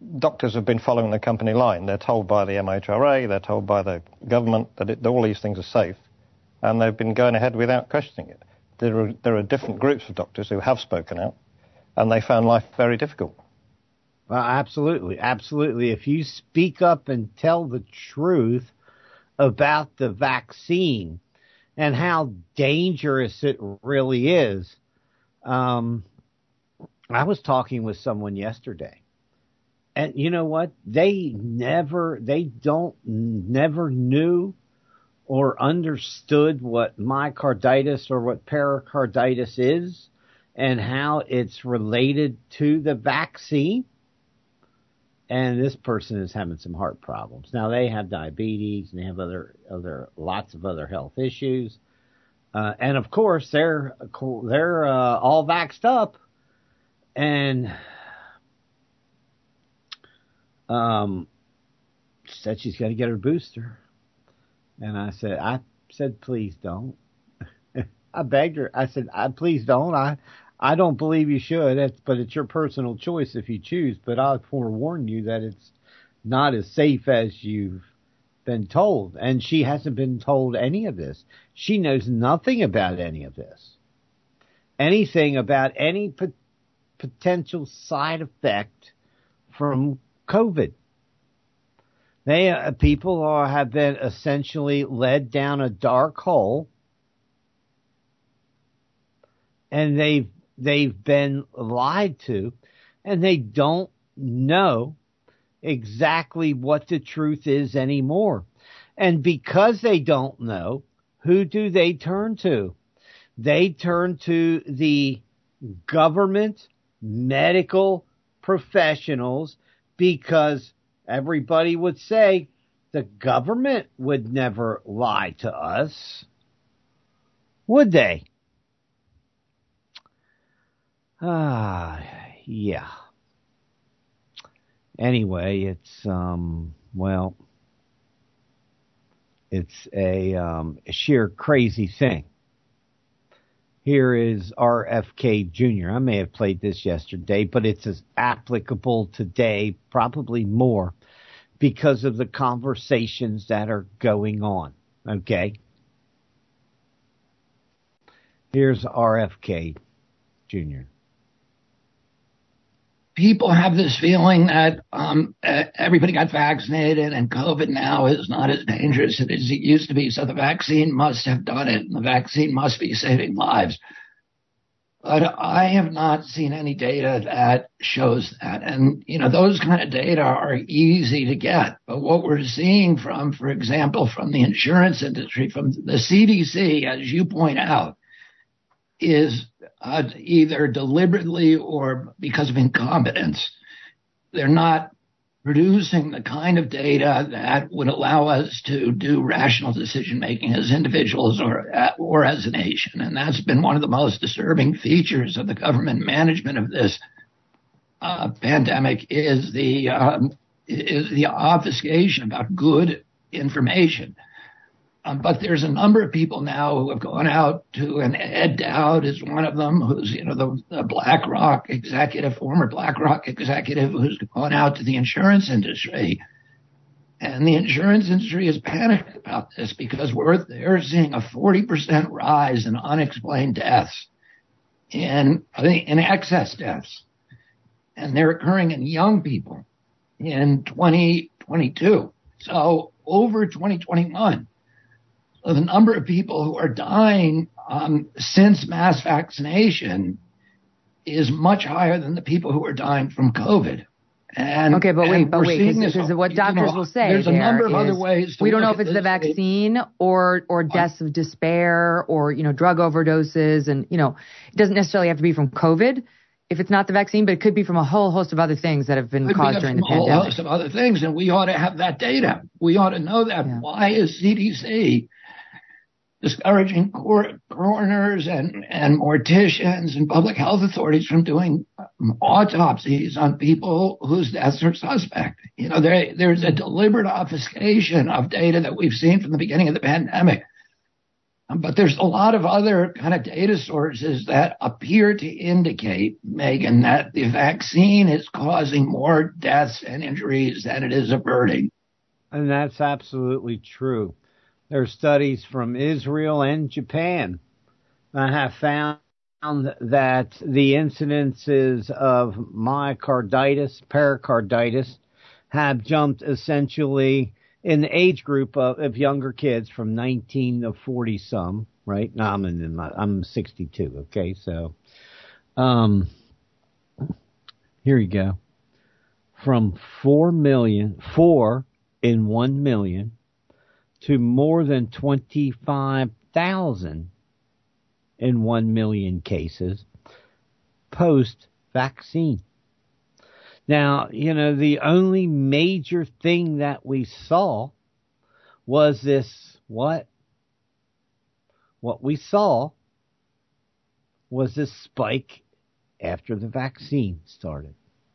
C: doctors have been following the company line. They're told by the M H R A, they're told by the government that, it, that all these things are safe, and they've been going ahead without questioning it. There are, there are different groups of doctors who have spoken out, and they found life very difficult.
K: Well, absolutely, absolutely. If you speak up and tell the truth about the vaccine and how dangerous it really is, um, I was talking with someone yesterday, and you know what? They never, they don't, never knew or understood what myocarditis or what pericarditis is and how it's related to the vaccine. And this person is having some heart problems. Now, they have diabetes and they have other, other, lots of other health issues. Uh, and of course, they're, they're, uh, all vaxxed up. And, um, said she's got to get her booster. And I said, I said, please don't. I begged her. I said, I, please don't. I, I don't believe you should, it's, but it's your personal choice if you choose. But I'll forewarn you that it's not as safe as you've been told. And she hasn't been told any of this. She knows nothing about any of this. Anything about any po- potential side effect from COVID. They uh, people are, have been essentially led down a dark hole, and they've they've been lied to, and they don't know exactly what the truth is anymore. And because they don't know, who do they turn to? They turn to the government medical professionals, because everybody would say the government would never lie to us. Would they? Ah, yeah. Anyway, it's, um, well, it's a, um, a sheer crazy thing. Here is R F K Junior I may have played this yesterday, but it's as applicable today, probably more, because of the conversations that are going on. Okay? Here's R F K Junior
B: People have this feeling that um, everybody got vaccinated and COVID now is not as dangerous as it used to be, so the vaccine must have done it, and the vaccine must be saving lives. But I have not seen any data that shows that. And, you know, those kind of data are easy to get. But what we're seeing from, for example, from the insurance industry, from the C D C, as you point out, is uh, either deliberately or because of incompetence, they're not producing the kind of data that would allow us to do rational decision making as individuals or or as a nation. And that's been one of the most disturbing features of the government management of this uh, pandemic is the um, is the obfuscation about good information. Um, but there's a number of people now who have gone out to, and Ed Dowd is one of them, who's, you know, the, the BlackRock executive, former BlackRock executive, who's gone out to the insurance industry. And the insurance industry is panicked about this because we're they're seeing a forty percent rise in unexplained deaths, in, in excess deaths. And they're occurring in young people in twenty twenty-two. So over twenty twenty-one. The number of people who are dying um, since mass vaccination is much higher than the people who are dying from COVID. And,
E: okay, but wait, but wait, because what doctors
B: you know,
E: will say
B: there's a
E: there
B: number of
E: is,
B: other ways to
E: we don't know if it's
B: this.
E: the vaccine or or deaths of despair or, you know, drug overdoses, and, you know, it doesn't necessarily have to be from COVID if it's not the vaccine, but it could be from a whole host of other things that have been
B: Could
E: caused
B: be
E: during the
B: a whole
E: pandemic.
B: host of other things, and we ought to have that data. We ought to know that. Yeah. Why is C D C discouraging cor- coroners and, and morticians and public health authorities from doing autopsies on people whose deaths are suspect? You know, there, there's a deliberate obfuscation of data that we've seen from the beginning of the pandemic. But there's a lot of other kind of data sources that appear to indicate, Megan, that the vaccine is causing more deaths and injuries than it is averting.
K: And that's absolutely true. There are studies from Israel and Japan that have found that the incidences of myocarditis, pericarditis, have jumped essentially in the age group of, of younger kids from nineteen to forty some, right? No, I'm in my, I'm sixty-two. Okay. So, um, here you go. From four million, four in one million to more than twenty-five thousand in one million cases post vaccine. Now, you know, the only major thing that we saw was this, what? What we saw was this spike after the vaccine started.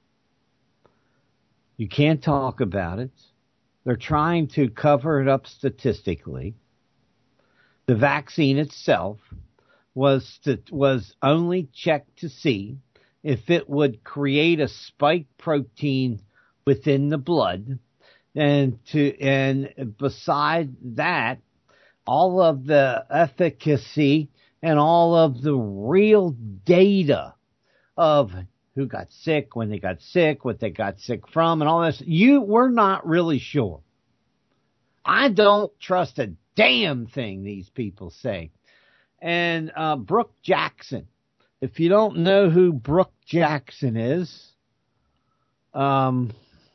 K: You can't talk about it. They're trying to cover it up statistically. The vaccine itself was to, was only checked to see if it would create a spike protein within the blood, and to and beside that, all of the efficacy and all of the real data of who got sick, when they got sick, what they got sick from, and all this, you we're not really sure. I don't trust a damn thing these people say. And uh, Brooke Jackson. If you don't know who Brooke Jackson is, um,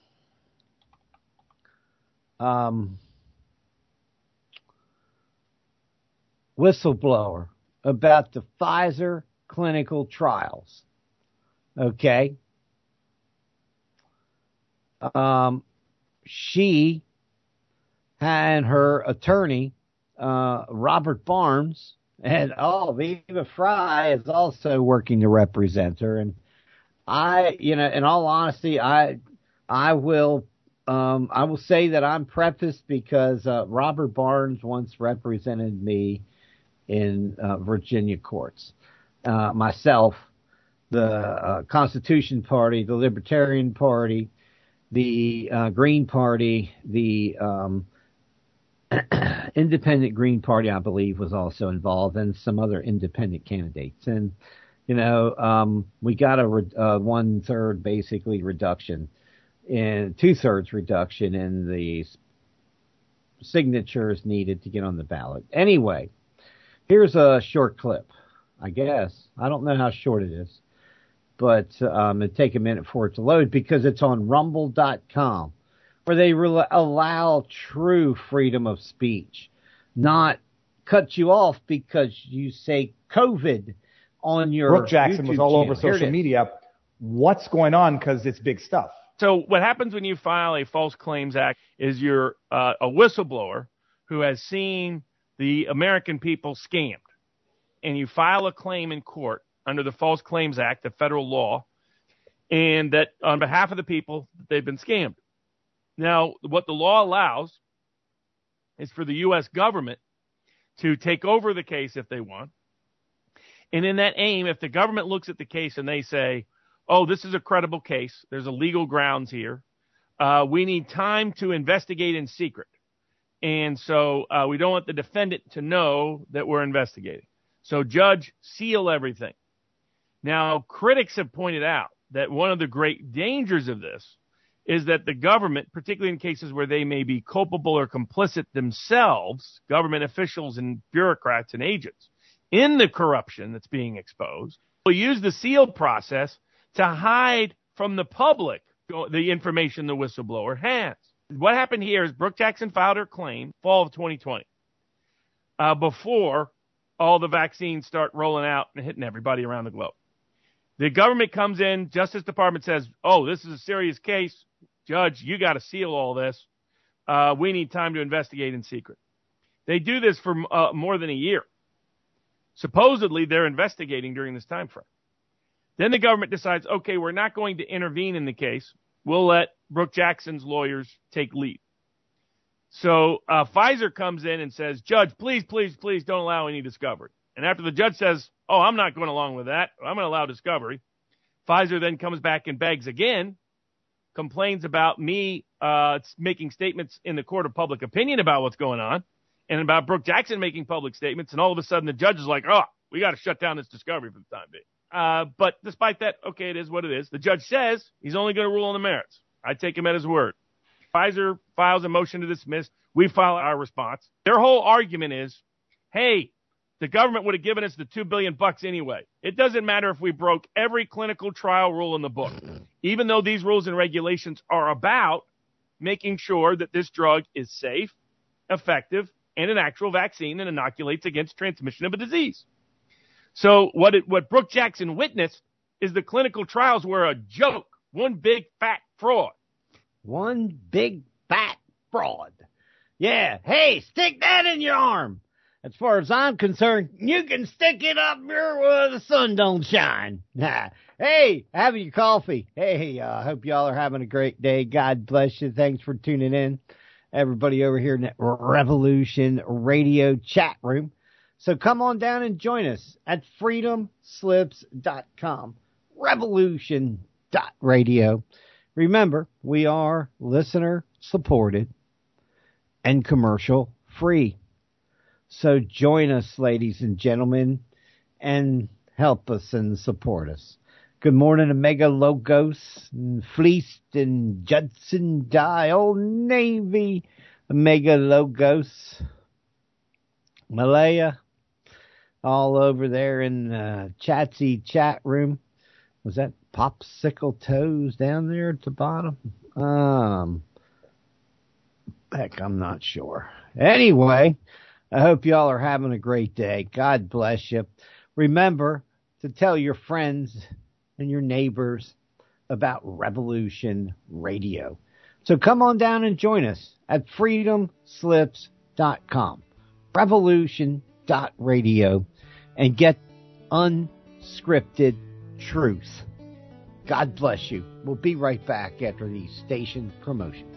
K: um, whistleblower about the Pfizer clinical trials. Okay. Um, she and her attorney, uh, Robert Barnes, and, oh, Viva Fry is also working to represent her. And I, you know, in all honesty, I, I will, um, I will say that I'm prefaced because, uh, Robert Barnes once represented me in, uh, Virginia courts. Uh, myself, the, uh, Constitution Party, the Libertarian Party, the, uh, Green Party, the, um, Independent Green Party, I believe, was also involved, and some other independent candidates. And, you know, um, we got a re- uh, one-third, basically, reduction, and two-thirds reduction in the signatures needed to get on the ballot. Anyway, here's a short clip, I guess. I don't know how short it is, but um, it'll take a minute for it to load because it's on rumble dot com. Where they re- allow true freedom of speech, not cut you off because you say COVID on your
A: Brooke Jackson
K: YouTube
A: was all
K: channel.
A: over social media. What's going on? Because it's big stuff.
F: So what happens when you file a False Claims Act is you're uh, a whistleblower who has seen the American people scammed, and you file a claim in court under the False Claims Act, the federal law, and that on behalf of the people, they've been scammed. Now, what the law allows is for the U S government to take over the case if they want. And in that aim, if the government looks at the case and they say, oh, this is a credible case, there's a legal grounds here, uh, we need time to investigate in secret. And so uh, we don't want the defendant to know that we're investigating. So judge, seal everything. Now, critics have pointed out that one of the great dangers of this is that the government, particularly in cases where they may be culpable or complicit themselves, government officials and bureaucrats and agents, in the corruption that's being exposed, will use the seal process to hide from the public the information the whistleblower has. What happened here is Brooke Jackson filed her claim fall of twenty twenty, uh, before all the vaccines start rolling out and hitting everybody around the globe. The government comes in, Justice Department says, oh, this is a serious case. Judge, you got to seal all this. Uh, we need time to investigate in secret. They do this for uh, more than a year. Supposedly, they're investigating during this time frame. Then the government decides, okay, we're not going to intervene in the case. We'll let Brooke Jackson's lawyers take lead. So uh, Pfizer comes in and says, Judge, please, please, please don't allow any discovery. And after the judge says, oh, I'm not going along with that, I'm going to allow discovery, Pfizer then comes back and begs again, complains about me uh, making statements in the court of public opinion about what's going on, and about Brooke Jackson making public statements, and all of a sudden the judge is like, oh, we got to shut down this discovery for the time being. Uh, but despite that, okay, it is what it is. The judge says he's only going to rule on the merits. I take him at his word. Pfizer files a motion to dismiss. We file our response. Their whole argument is, hey, the government would have given us the two billion bucks anyway. It doesn't matter if we broke every clinical trial rule in the book, even though these rules and regulations are about making sure that this drug is safe, effective, and an actual vaccine and inoculates against transmission of a disease. So what it, what Brooke Jackson witnessed is the clinical trials were a joke, one big fat fraud.
K: One big fat fraud. Yeah. Hey, stick that in your arm. As far as I'm concerned, you can stick it up here where the sun don't shine. Hey, having your coffee. Hey, I uh, hope y'all are having a great day. God bless you. Thanks for tuning in. Everybody over here in the Revolution Radio chat room. So come on down and join us at freedom slips dot com, revolution dot radio. Remember, we are listener supported and commercial free. So join us, ladies and gentlemen, and help us and support us. Good morning to Mega Logos and Fleeced and Judson Die, Old Navy, Mega Logos, Malaya, all over there in the Chatsy chat room. Was that Popsicle Toes down there at the bottom? Um, heck, I'm not sure. Anyway, I hope y'all are having a great day. God bless you. Remember to tell your friends and your neighbors about Revolution Radio. So come on down and join us at freedom slips dot com, revolution dot radio, and get unscripted truth. God bless you. We'll be right back after these station promotions.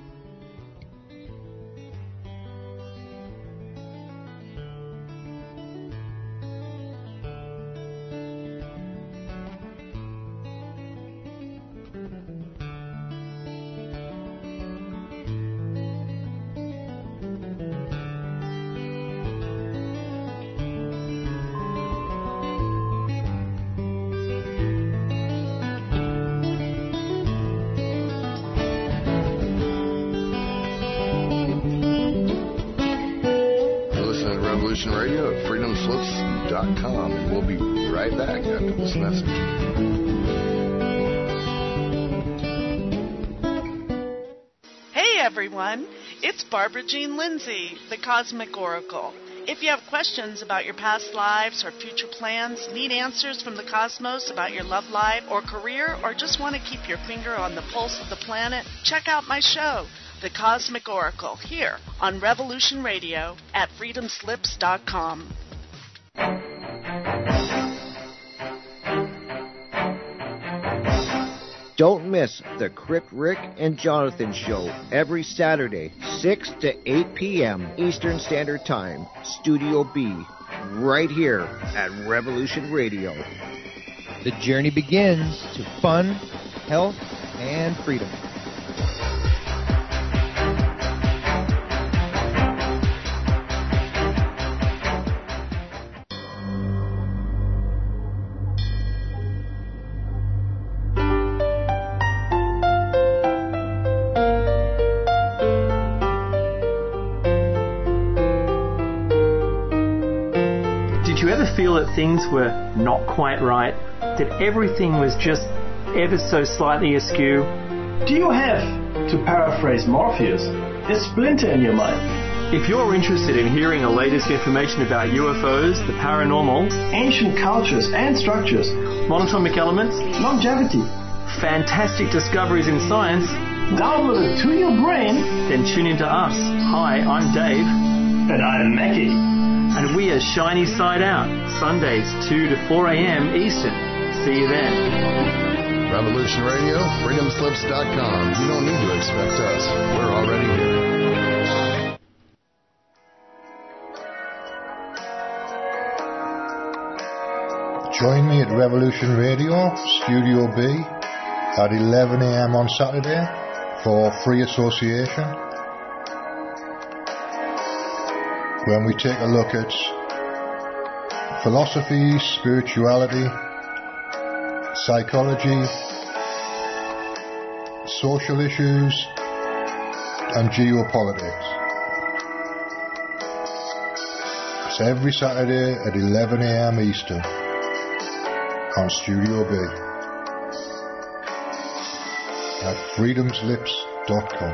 T: Barbara Jean Lindsay, the Cosmic Oracle. If you have questions about your past lives or future plans, need answers from the cosmos about your love life or career, or just want to keep your finger on the pulse of the planet, check out my show, The Cosmic Oracle, here on Revolution Radio at freedom slips dot com.
G: Don't miss the Crypt Rick and Jonathan Show every Saturday, six to eight p.m. Eastern Standard Time, Studio B, right here at Revolution Radio.
I: The journey begins to fun, health, and freedom.
V: Feel that things were not quite right, that everything was just ever so slightly askew?
X: Do you have, to paraphrase Morpheus, a splinter in your mind?
V: If you're interested in hearing the latest information about U F Os, the paranormal,
X: ancient cultures and structures,
V: monatomic elements,
X: longevity,
V: fantastic discoveries in science,
X: downloaded to your brain,
V: then tune into us. Hi, I'm Dave.
X: And I'm Mackie.
V: And we are Shiny Side Out, Sundays two to four a.m. Eastern. See you then.
D: Revolution Radio, freedom slips dot com. You don't need to expect us. We're already here.
H: Join me at Revolution Radio, Studio B, at eleven a.m. on Saturday for Free Association, when we take a look at philosophy, spirituality, psychology, social issues, and geopolitics. It's every Saturday at eleven a.m. Eastern on Studio B at freedom slips dot com.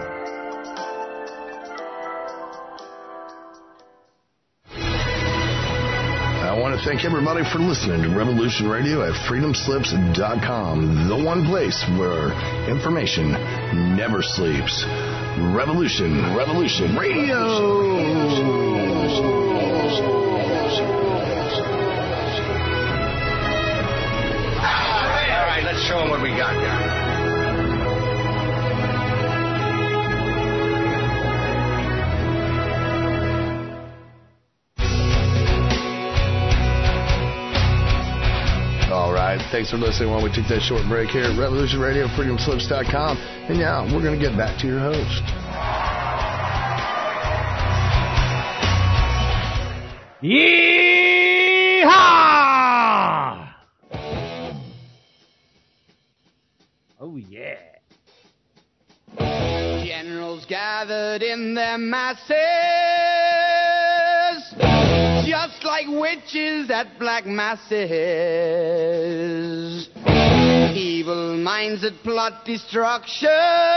D: I want to thank everybody for listening to Revolution Radio at freedom slips dot com, the one place where information never sleeps. Revolution, Revolution Radio.
J: All right, let's show them what we got here.
D: Thanks for listening while we take that short break here at Revolution Radio, freedom slips dot com. And now we're going to get back to your host.
K: Yeehaw! Oh, yeah.
U: Generals gathered in their masses, just like witches at black masses. Evil minds that plot destruction,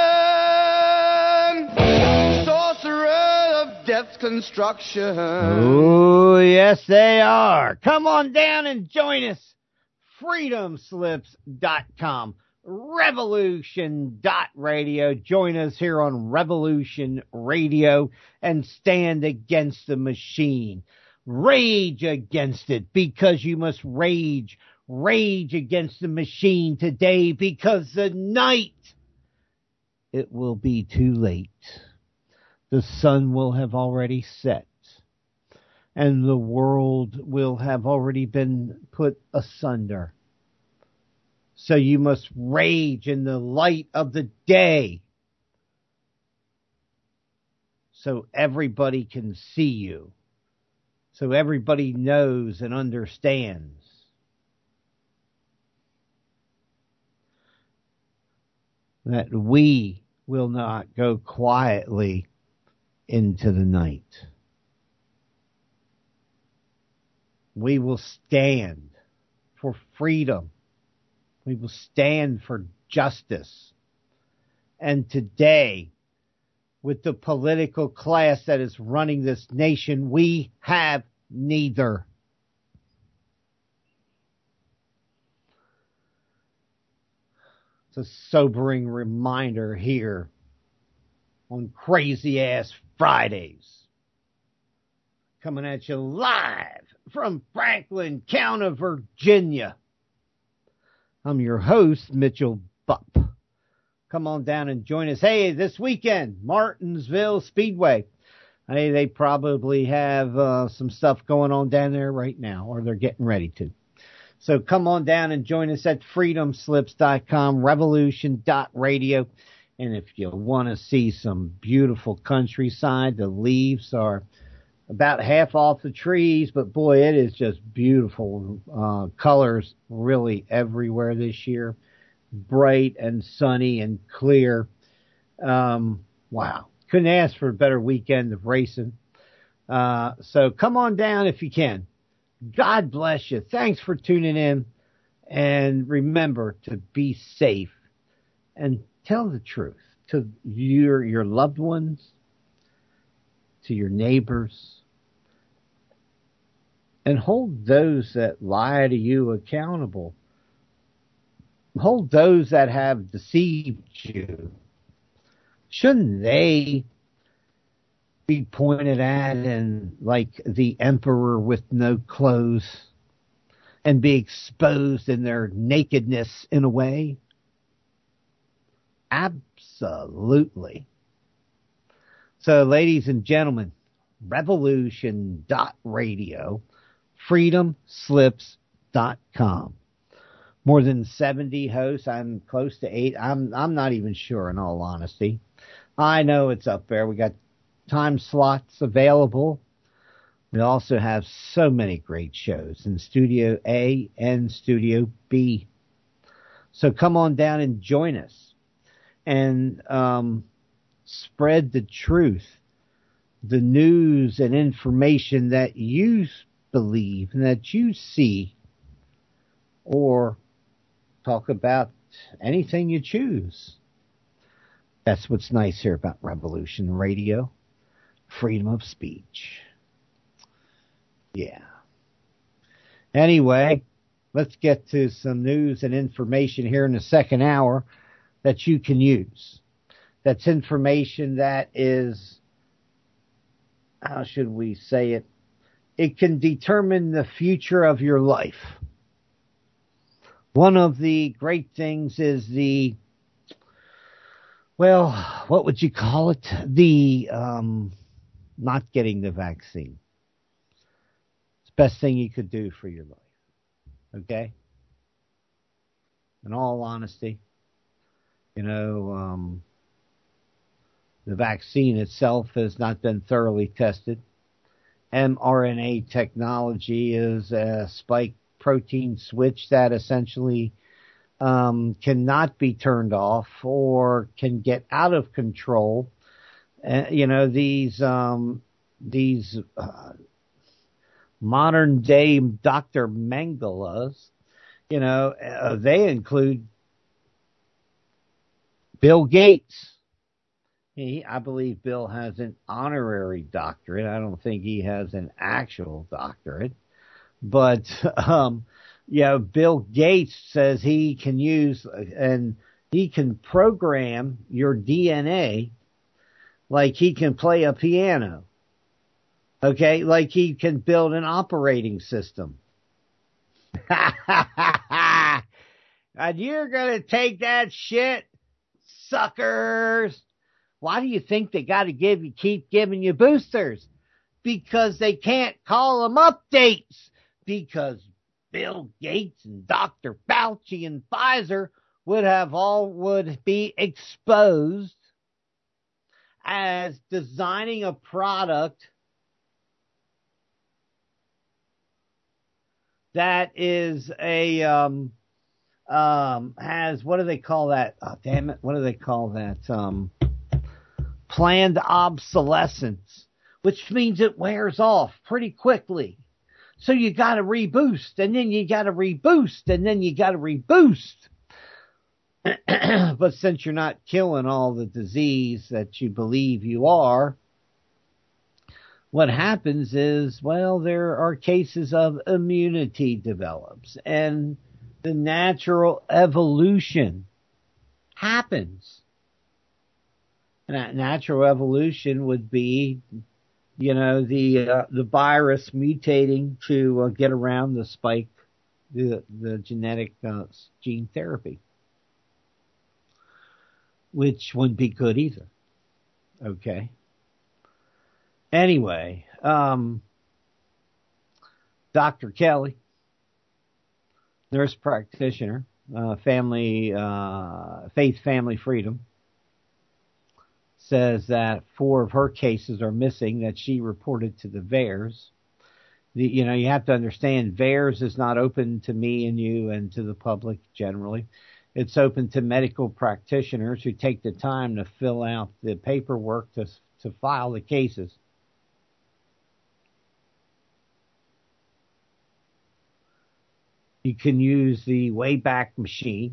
U: sorcerer of death's construction.
K: Oh, yes, they are. Come on down and join us. freedom slips dot com. Revolution dot radio. Join us here on Revolution Radio and stand against the machine. Rage against it, because you must rage. Rage against the machine today, because the night it will be too late. The sun will have already set, and the world will have already been put asunder. So you must rage in the light of the day, so everybody can see you, so everybody knows and understands. That we will not go quietly into the night. We will stand for freedom. We will stand for justice. And today, with the political class that is running this nation, we have neither. It's a sobering reminder here on Crazy Ass Fridays. Coming at you live from Franklin County, Virginia. I'm your host, Mitchell Bupp. Come on down and join us. Hey, this weekend, Martinsville Speedway. Hey, they probably have uh, some stuff going on down there right now, or they're getting ready to. So come on down and join us at freedom slips dot com, revolution dot radio. And if you want to see some beautiful countryside, the leaves are about half off the trees, but boy, it is just beautiful uh, colors really everywhere this year. Bright and sunny and clear. Um, wow. Couldn't ask for a better weekend of racing. Uh, so come on down if you can. God bless you. Thanks for tuning in. And remember to be safe and tell the truth to your, your loved ones, to your neighbors, and hold those that lie to you accountable. Hold those that have deceived you. Shouldn't they be pointed at and like the emperor with no clothes and be exposed in their nakedness in a way? Absolutely. So, ladies and gentlemen, revolution dot radio, freedom slips dot com. More than seventy hosts. I'm close to eight. I'm I'm not even sure, in all honesty. I know it's up there. We got time slots available. We also have so many great shows in Studio A and Studio B. So come on down and join us and um, spread the truth, the news and information that you believe and that you see, or talk about anything you choose. That's what's nice here about Revolution Radio. Freedom of speech. Yeah. Anyway, let's get to some news and information here in the second hour that you can use. That's information that is, how should we say it? It can determine the future of your life. One of the great things is the, well, what would you call it? The um, not getting the vaccine. It's the best thing you could do for your life. Okay? In all honesty, you know, um, the vaccine itself has not been thoroughly tested. mRNA technology is a spike protein switch that essentially um, cannot be turned off or can get out of control. Uh, you know, these um, these uh, modern day Doctor Mengelas, you know, uh, they include Bill Gates. He, I believe Bill has an honorary doctorate. I don't think he has an actual doctorate. But, um, yeah, Bill Gates says he can use and he can program your D N A like he can play a piano. Okay? Like he can build an operating system. And you're going to take that shit, suckers. Why do you think they got to give you, keep giving you boosters? Because they can't call them updates. Because Bill Gates and Doctor Fauci and Pfizer would have all would be exposed as designing a product that is a um um has what do they call that? Oh, damn it! What do they call that? Um, planned obsolescence, which means it wears off pretty quickly. So you got to reboost, and then you got to reboost, and then you got to reboost. But since you're not killing all the disease that you believe you are, what happens is, well, there are cases of immunity develops, and the natural evolution happens. And that natural evolution would be, you know, the uh, the virus mutating to uh, get around the spike, the the genetic uh, gene therapy, which wouldn't be good either. Okay. Anyway, um, Doctor Kelly, nurse practitioner, uh, family, uh, faith, family freedom, says that four of her cases are missing that she reported to the V A E R S. The, you know, you have to understand V A E R S is not open to me and you and to the public generally. It's open to medical practitioners who take the time to fill out the paperwork to to file the cases. You can use the Wayback Machine.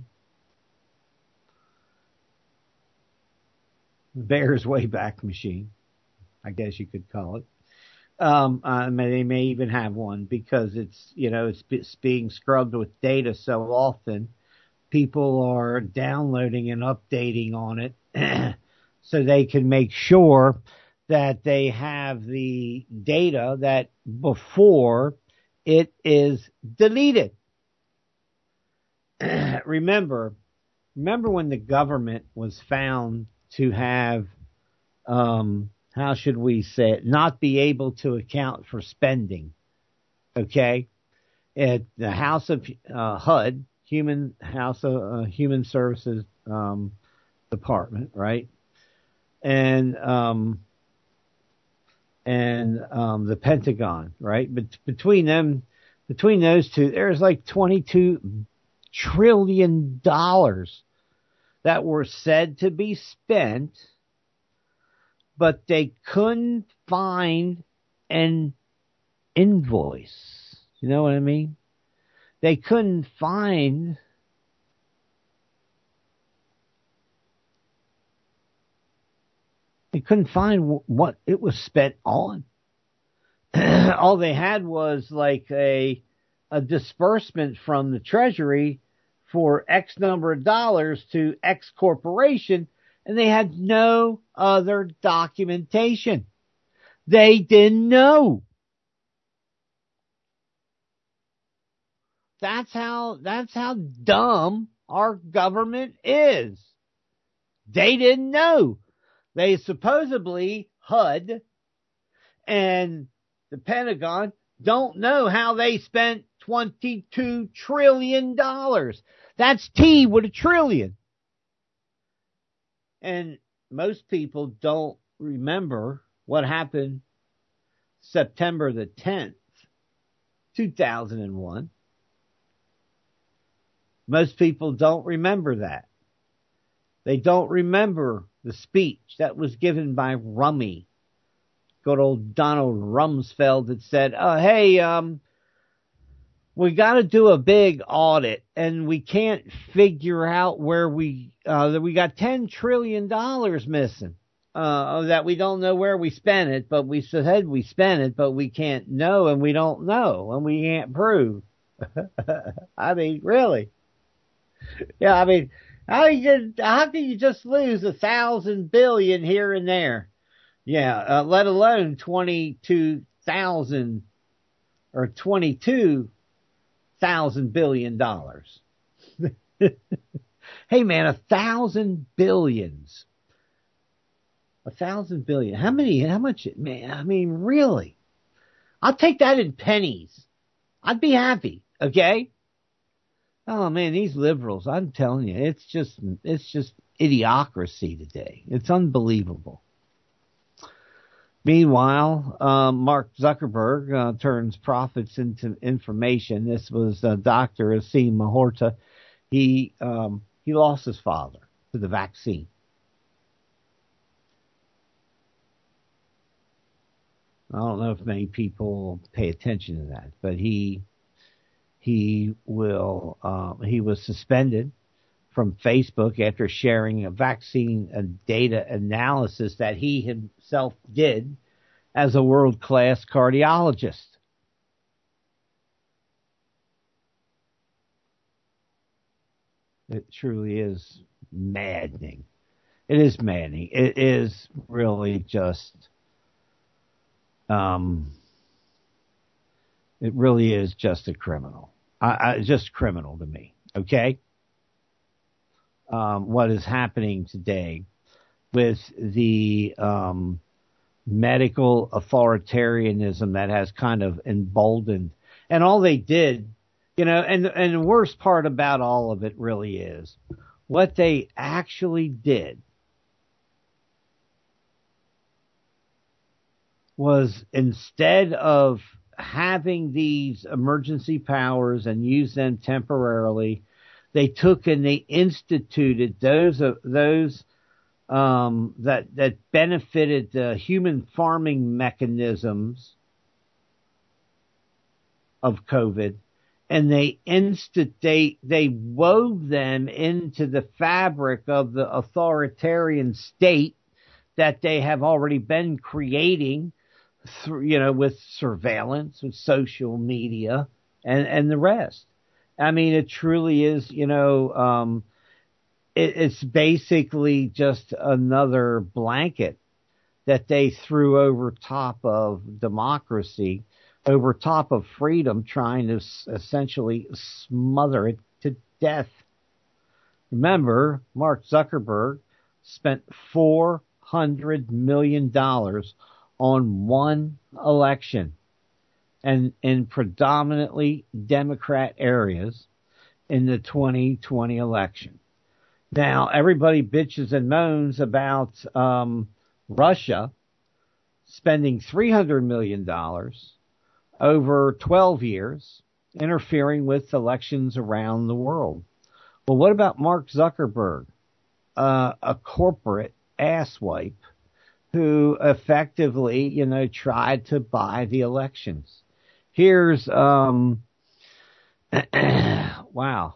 K: V A E R S Wayback Machine, I guess you could call it. Um, uh, they may even have one because it's, you know, it's, it's being scrubbed with data so often. People are downloading and updating on it so they can make sure that they have the data that before it is deleted. Remember, remember when the government was found to have, um, how should we say it, not be able to account for spending, okay? At the House of uh, H U D, Human House of uh, Human Services um, Department, right? And um, and um, the Pentagon, right? But between them, between those two, there's like twenty-two trillion dollars that were said to be spent, but they couldn't find an invoice. You know what I mean? They couldn't find they couldn't find w- what it was spent on. All they had was like a a disbursement from the Treasury for X number of dollars to X corporation, and they had no other documentation. They didn't know. That's how, that's how dumb our government is. They didn't know. They supposedly, H U D and the Pentagon don't know how they spent twenty-two trillion dollars. That's T with a trillion. And most people don't remember what happened September the tenth, two thousand one. Most people don't remember that. They don't remember the speech that was given by Rummy, good old Donald Rumsfeld, that said, oh, hey, um, we got to do a big audit, and we can't figure out where we, uh, that we got ten trillion dollars missing, uh, that we don't know where we spent it, but we said we spent it, but we can't know, and we don't know, and we can't prove. I mean, really? Yeah, I mean, how you how can you just lose a thousand billion here and there? Yeah, uh, let alone twenty-two thousand or twenty-two thousand billion dollars. Hey, man, a thousand billions, a thousand billion. How many? How much? Man, I mean, really? I'll take that in pennies. I'd be happy. Okay. Oh man, these liberals, I'm telling you, it's just, it's just idiocracy today. It's unbelievable. Meanwhile, um, Mark Zuckerberg uh, turns profits into information. This was uh, Doctor Asim Mahorta. He, um, he lost his father to the vaccine. I don't know if many people pay attention to that, but he, He will. Uh, he was suspended from Facebook after sharing a vaccine and data analysis that he himself did as a world-class cardiologist. It truly is maddening. It is maddening. It is really just. Um. It really is just a criminal. I, I, just criminal to me, okay? Um, what is happening today with the um, medical authoritarianism that has kind of emboldened. And all they did, you know, and, and the worst part about all of it really is what they actually did was, instead of having these emergency powers and use them temporarily, they took and they instituted those uh, those um, that that benefited the human farming mechanisms of COVID, and they instit they they wove them into the fabric of the authoritarian state that they have already been creating. Through, you know, with surveillance, with social media, and, and the rest. I mean, it truly is, you know, um, it, it's basically just another blanket that they threw over top of democracy, over top of freedom, trying to s- essentially smother it to death. Remember, Mark Zuckerberg spent four hundred million dollars on one election, and in predominantly Democrat areas in the twenty twenty election. Now, everybody bitches and moans about um, Russia spending three hundred million dollars over twelve years interfering with elections around the world. Well, what about Mark Zuckerberg, uh, a corporate asswipe who effectively, you know, tried to buy the elections? Here's, um, wow,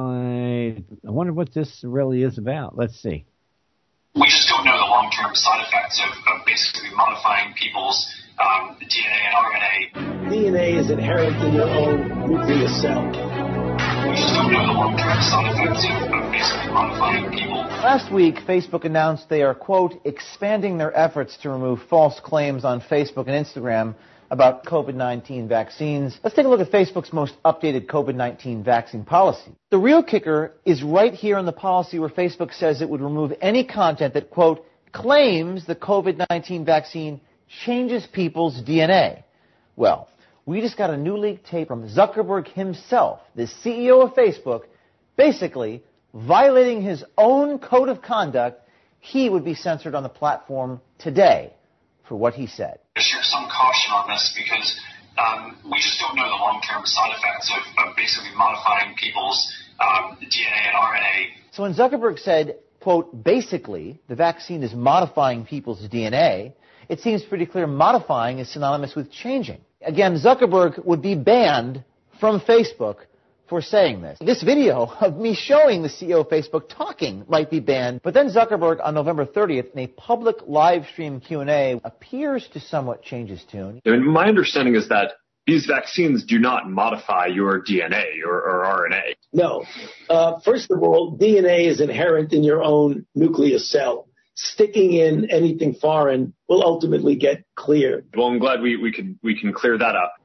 K: I, I wonder what this really is about. Let's see.
L: We just don't know the long-term side effects of, of basically modifying people's um, D N A and R N A.
X: D N A is inherent in your own nucleus cell.
L: We just don't know the long-term side effects of, of basically modifying people.
A: Last week, Facebook announced they are, quote, expanding their efforts to remove false claims on Facebook and Instagram about COVID nineteen vaccines. Let's take a look at Facebook's most updated COVID nineteen vaccine policy. The real kicker is right here in the policy where Facebook says it would remove any content that, quote, claims the COVID nineteen vaccine changes people's D N A. Well, we just got a new leaked tape from Zuckerberg himself, the C E O of Facebook, basically violating his own code of conduct. He would be censored on the platform today for what he said.
L: Share some caution on this because um, we just don't know the long-term side effects of, of basically modifying people's um, D N A and R N A.
A: So when Zuckerberg said, quote, basically, the vaccine is modifying people's D N A, it seems pretty clear modifying is synonymous with changing. Again, Zuckerberg would be banned from Facebook for saying this. This video of me showing the C E O of Facebook talking might be banned, but then Zuckerberg on November thirtieth in a public live stream Q and A appears to somewhat change his tune.
M: I mean, my understanding is that these vaccines do not modify your D N A or, or R N A.
X: No. Uh, first of all, D N A is inherent in your own nucleus cell. Sticking in anything foreign will ultimately get cleared.
M: Well, I'm glad we, we can we can clear that up.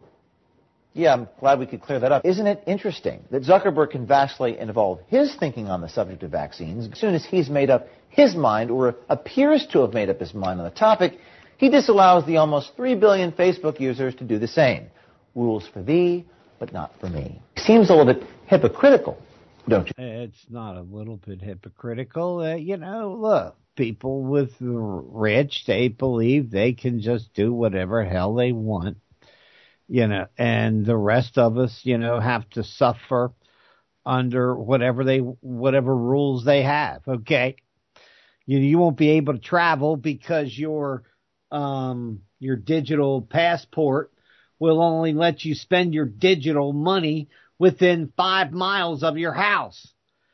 A: Yeah, I'm glad we could clear that up. Isn't it interesting that Zuckerberg can vastly involve his thinking on the subject of vaccines? As soon as he's made up his mind, or appears to have made up his mind on the topic, he disallows the almost three billion Facebook users to do the same. Rules for thee, but not for me. Seems a little bit hypocritical, don't you?
K: It's not a little bit hypocritical. Uh, you know, look, people with rich, they believe they can just do whatever hell they want. You know, and the rest of us, you know, have to suffer under whatever they, whatever rules they have. Okay. You you won't be able to travel because your, um, your digital passport will only let you spend your digital money within five miles of your house.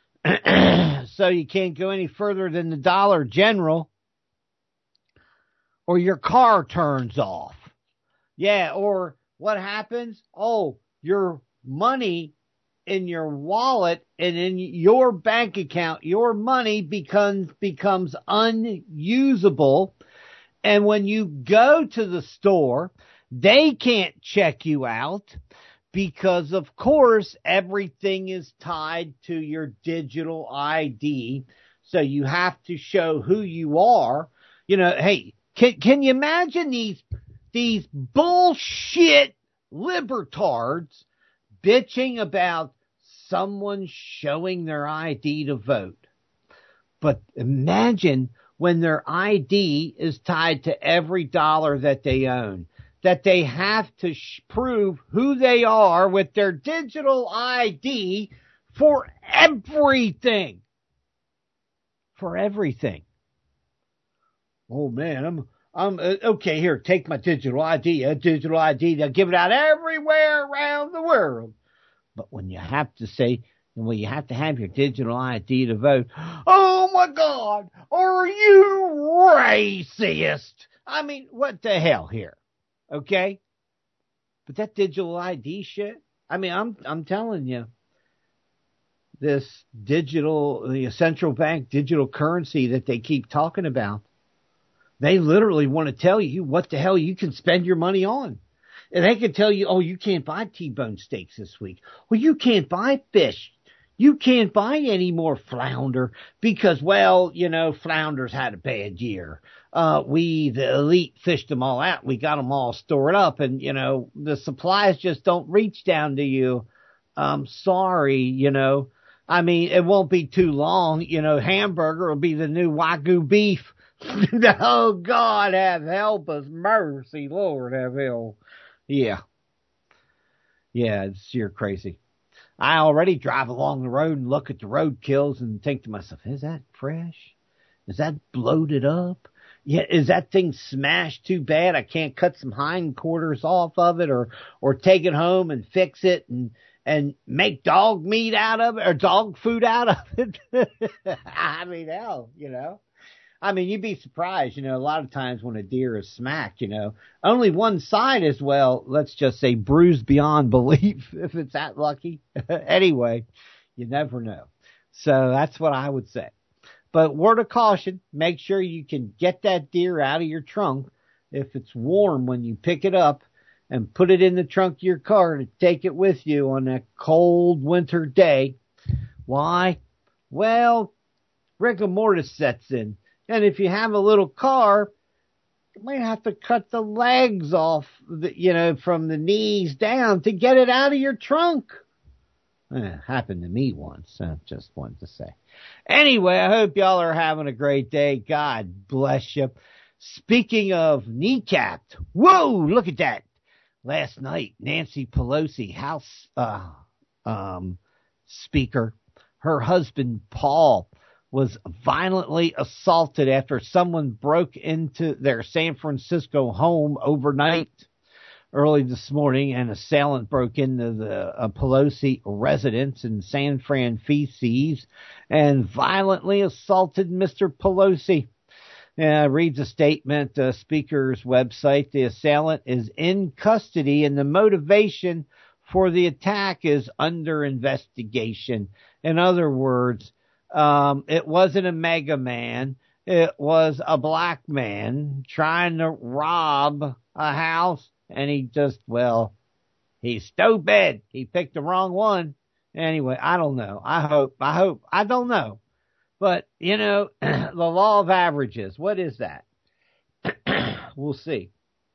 K: So you can't go any further than the Dollar General, or your car turns off. Yeah. Or, what happens? Oh, your money in your wallet and in your bank account, your money becomes becomes unusable. And when you go to the store, they can't check you out because, of course, everything is tied to your digital I D. So you have to show who you are. You know, hey, can can you imagine these These bullshit libertards bitching about someone showing their I D to vote? But imagine when their I D is tied to every dollar that they own, that they have to sh- prove who they are with their digital I D for everything. For everything. Oh man, I'm Um, okay, here, take my digital I D, a digital I D, they'll give it out everywhere around the world. But when you have to say, well, you have to have your digital I D to vote, oh my God, are you racist? I mean, what the hell here? Okay? But that digital I D shit, I mean, I'm, I'm telling you, this digital, the central bank digital currency that they keep talking about, they literally want to tell you what the hell you can spend your money on. And they can tell you, oh, you can't buy T-bone steaks this week. Well, you can't buy fish. You can't buy any more flounder because, well, you know, flounder's had a bad year. Uh, we, the elite, fished them all out. We got them all stored up, and, you know, the supplies just don't reach down to you. I'm sorry, you know. I mean, it won't be too long. You know, hamburger will be the new Wagyu beef. Oh, God, have help us. Mercy, Lord, have help. Yeah. Yeah, it's, you're crazy. I already drive along the road and look at the roadkills and think to myself, is that fresh? Is that bloated up? Yeah, is that thing smashed too bad I can't cut some hindquarters off of it or or take it home and fix it and and make dog meat out of it or dog food out of it? I mean, hell, you know. I mean, you'd be surprised, you know, a lot of times when a deer is smacked, you know, only one side is, well, let's just say bruised beyond belief, if it's that lucky. Anyway, you never know. So that's what I would say. But word of caution, make sure you can get that deer out of your trunk if it's warm when you pick it up and put it in the trunk of your car to take it with you on that cold winter day. Why? Well, rigor mortis sets in. And if you have a little car, you might have to cut the legs off, the, you know, from the knees down to get it out of your trunk. Eh, happened to me once. I just wanted to say. Anyway, I hope y'all are having a great day. God bless you. Speaking of kneecapped, whoa, look at that. Last night, Nancy Pelosi, House uh, um, Speaker, her husband, Paul, was violently assaulted after someone broke into their San Francisco home overnight. Early this morning, an assailant broke into the uh, Pelosi residence in San Fran feces and violently assaulted Mister Pelosi. Uh, reads a statement, uh, Speaker's website. The assailant is in custody and the motivation for the attack is under investigation. In other words, Um, it wasn't a mega man. It was a black man trying to rob a house, and he just, well, he's stupid. He picked the wrong one. Anyway, I don't know. I hope, I hope, I don't know. But, you know, the law of averages, what is that? We'll see.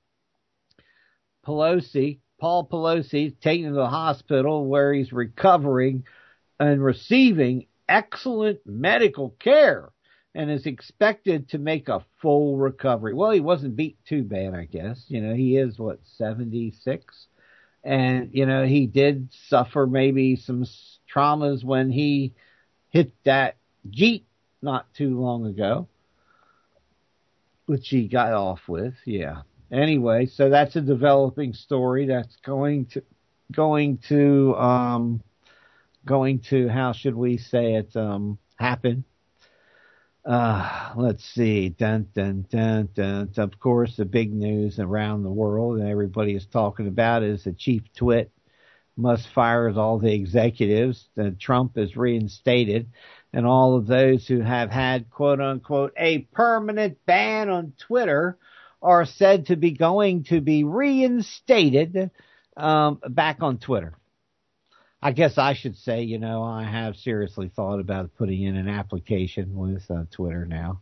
K: Pelosi, Paul Pelosi, taken to the hospital where he's recovering and receiving excellent medical care and is expected to make a full recovery. Well, he wasn't beat too bad, I guess. You know, he is, what, seventy-six? And, you know, he did suffer maybe some traumas when he hit that Jeep not too long ago, which he got off with, yeah. Anyway, so that's a developing story that's going to, going to, um, going to, how should we say it, um, happen. Uh, let's see. Dun, dun, dun, dun. Of course, the big news around the world and everybody is talking about is the chief twit Musk fires all the executives. Uh, Trump is reinstated, and all of those who have had, quote unquote, a permanent ban on Twitter are said to be going to be reinstated um, back on Twitter. I guess I should say, you know, I have seriously thought about putting in an application with uh, Twitter now.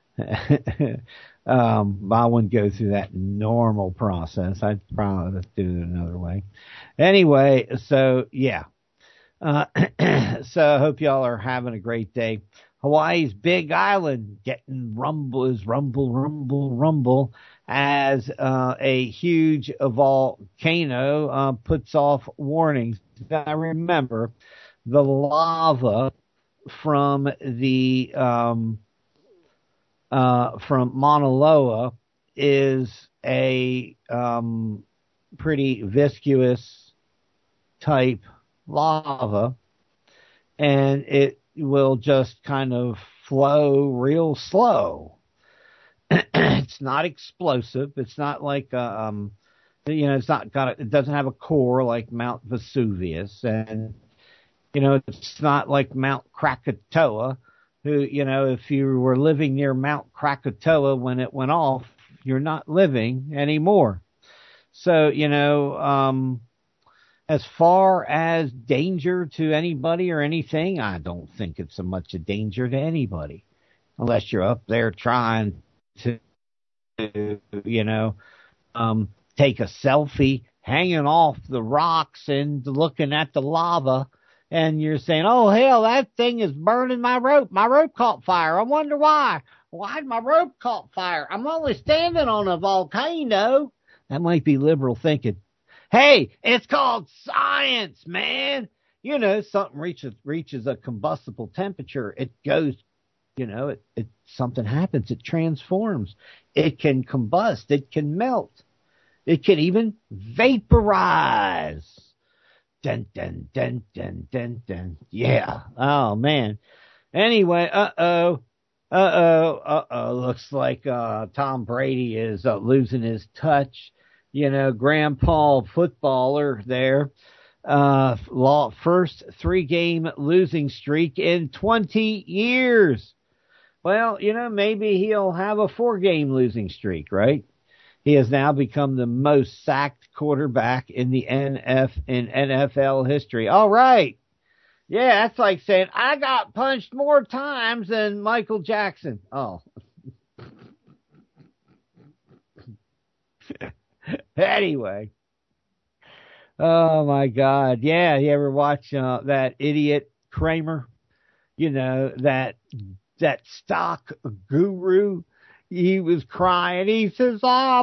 K: um, I wouldn't go through that normal process. I'd probably do it another way. Anyway, so yeah. Uh, so I hope y'all are having a great day. Hawaii's Big Island getting rumble is rumble, rumble, rumble as uh, a huge volcano uh, puts off warnings. Now remember, the lava from the um, uh, from Mauna Loa is a um, pretty viscous type lava, and it will just kind of flow real slow. It's not explosive. It's not like a, um, you know, it's not got a, it doesn't have a core like Mount Vesuvius, and you know, it's not like Mount Krakatoa. Who, you know, if you were living near Mount Krakatoa when it went off, you're not living anymore. So, you know, um, as far as danger to anybody or anything, I don't think it's so much a danger to anybody. Unless you're up there trying to, you know, um, take a selfie hanging off the rocks and looking at the lava, and you're saying, oh, hell, that thing is burning my rope. My rope caught fire. I wonder why. Why'd my rope caught fire? I'm only standing on a volcano. That might be liberal thinking. Hey, it's called science, man. You know, something reaches reaches a combustible temperature. It goes, you know, it, it something happens. It transforms. It can combust. It can melt. It can even vaporize. Dun, dun, dun, dun, dun, dun. Yeah. Oh, man. Anyway, uh-oh. Uh-oh. Uh-oh. Looks like uh, Tom Brady is uh, losing his touch. You know, grandpa footballer there. Uh, first three-game losing streak in twenty years. Well, you know, maybe he'll have a four-game losing streak, right? He has now become the most sacked quarterback in the N F in N F L history. All right. Yeah, that's like saying, I got punched more times than Michael Jackson. Oh. Anyway. Oh, my God. Yeah, you ever watch uh, that idiot Kramer? You know, that that stock guru? He was crying. He says, I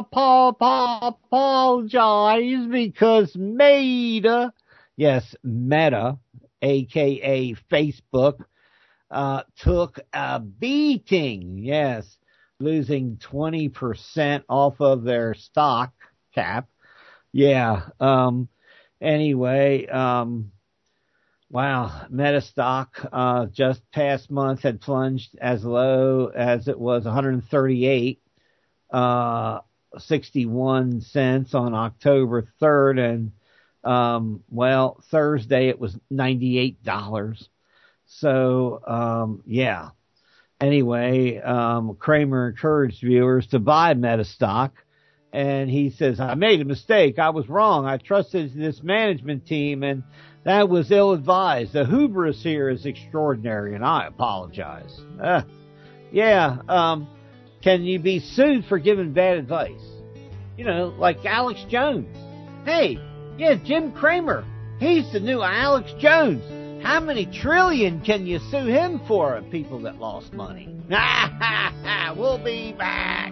K: apologize because Meta, yes, Meta, a k a. Facebook, uh, took a beating. Yes, losing twenty percent off of their stock cap. Yeah. Um, anyway, um, wow, Meta stock uh, just past month had plunged as low as it was one hundred thirty-eight, uh, sixty-one cents on October third, and um, well, Thursday it was ninety-eight dollars. So um, yeah. Anyway, um, Kramer encouraged viewers to buy Meta stock, and he says, I made a mistake. I was wrong. I trusted this management team, and that was ill-advised. The hubris here is extraordinary, and I apologize. Uh, yeah, um, can you be sued for giving bad advice? You know, like Alex Jones. Hey, yeah, Jim Cramer. He's the new Alex Jones. How many trillion can you sue him for of people that lost money? We'll be back.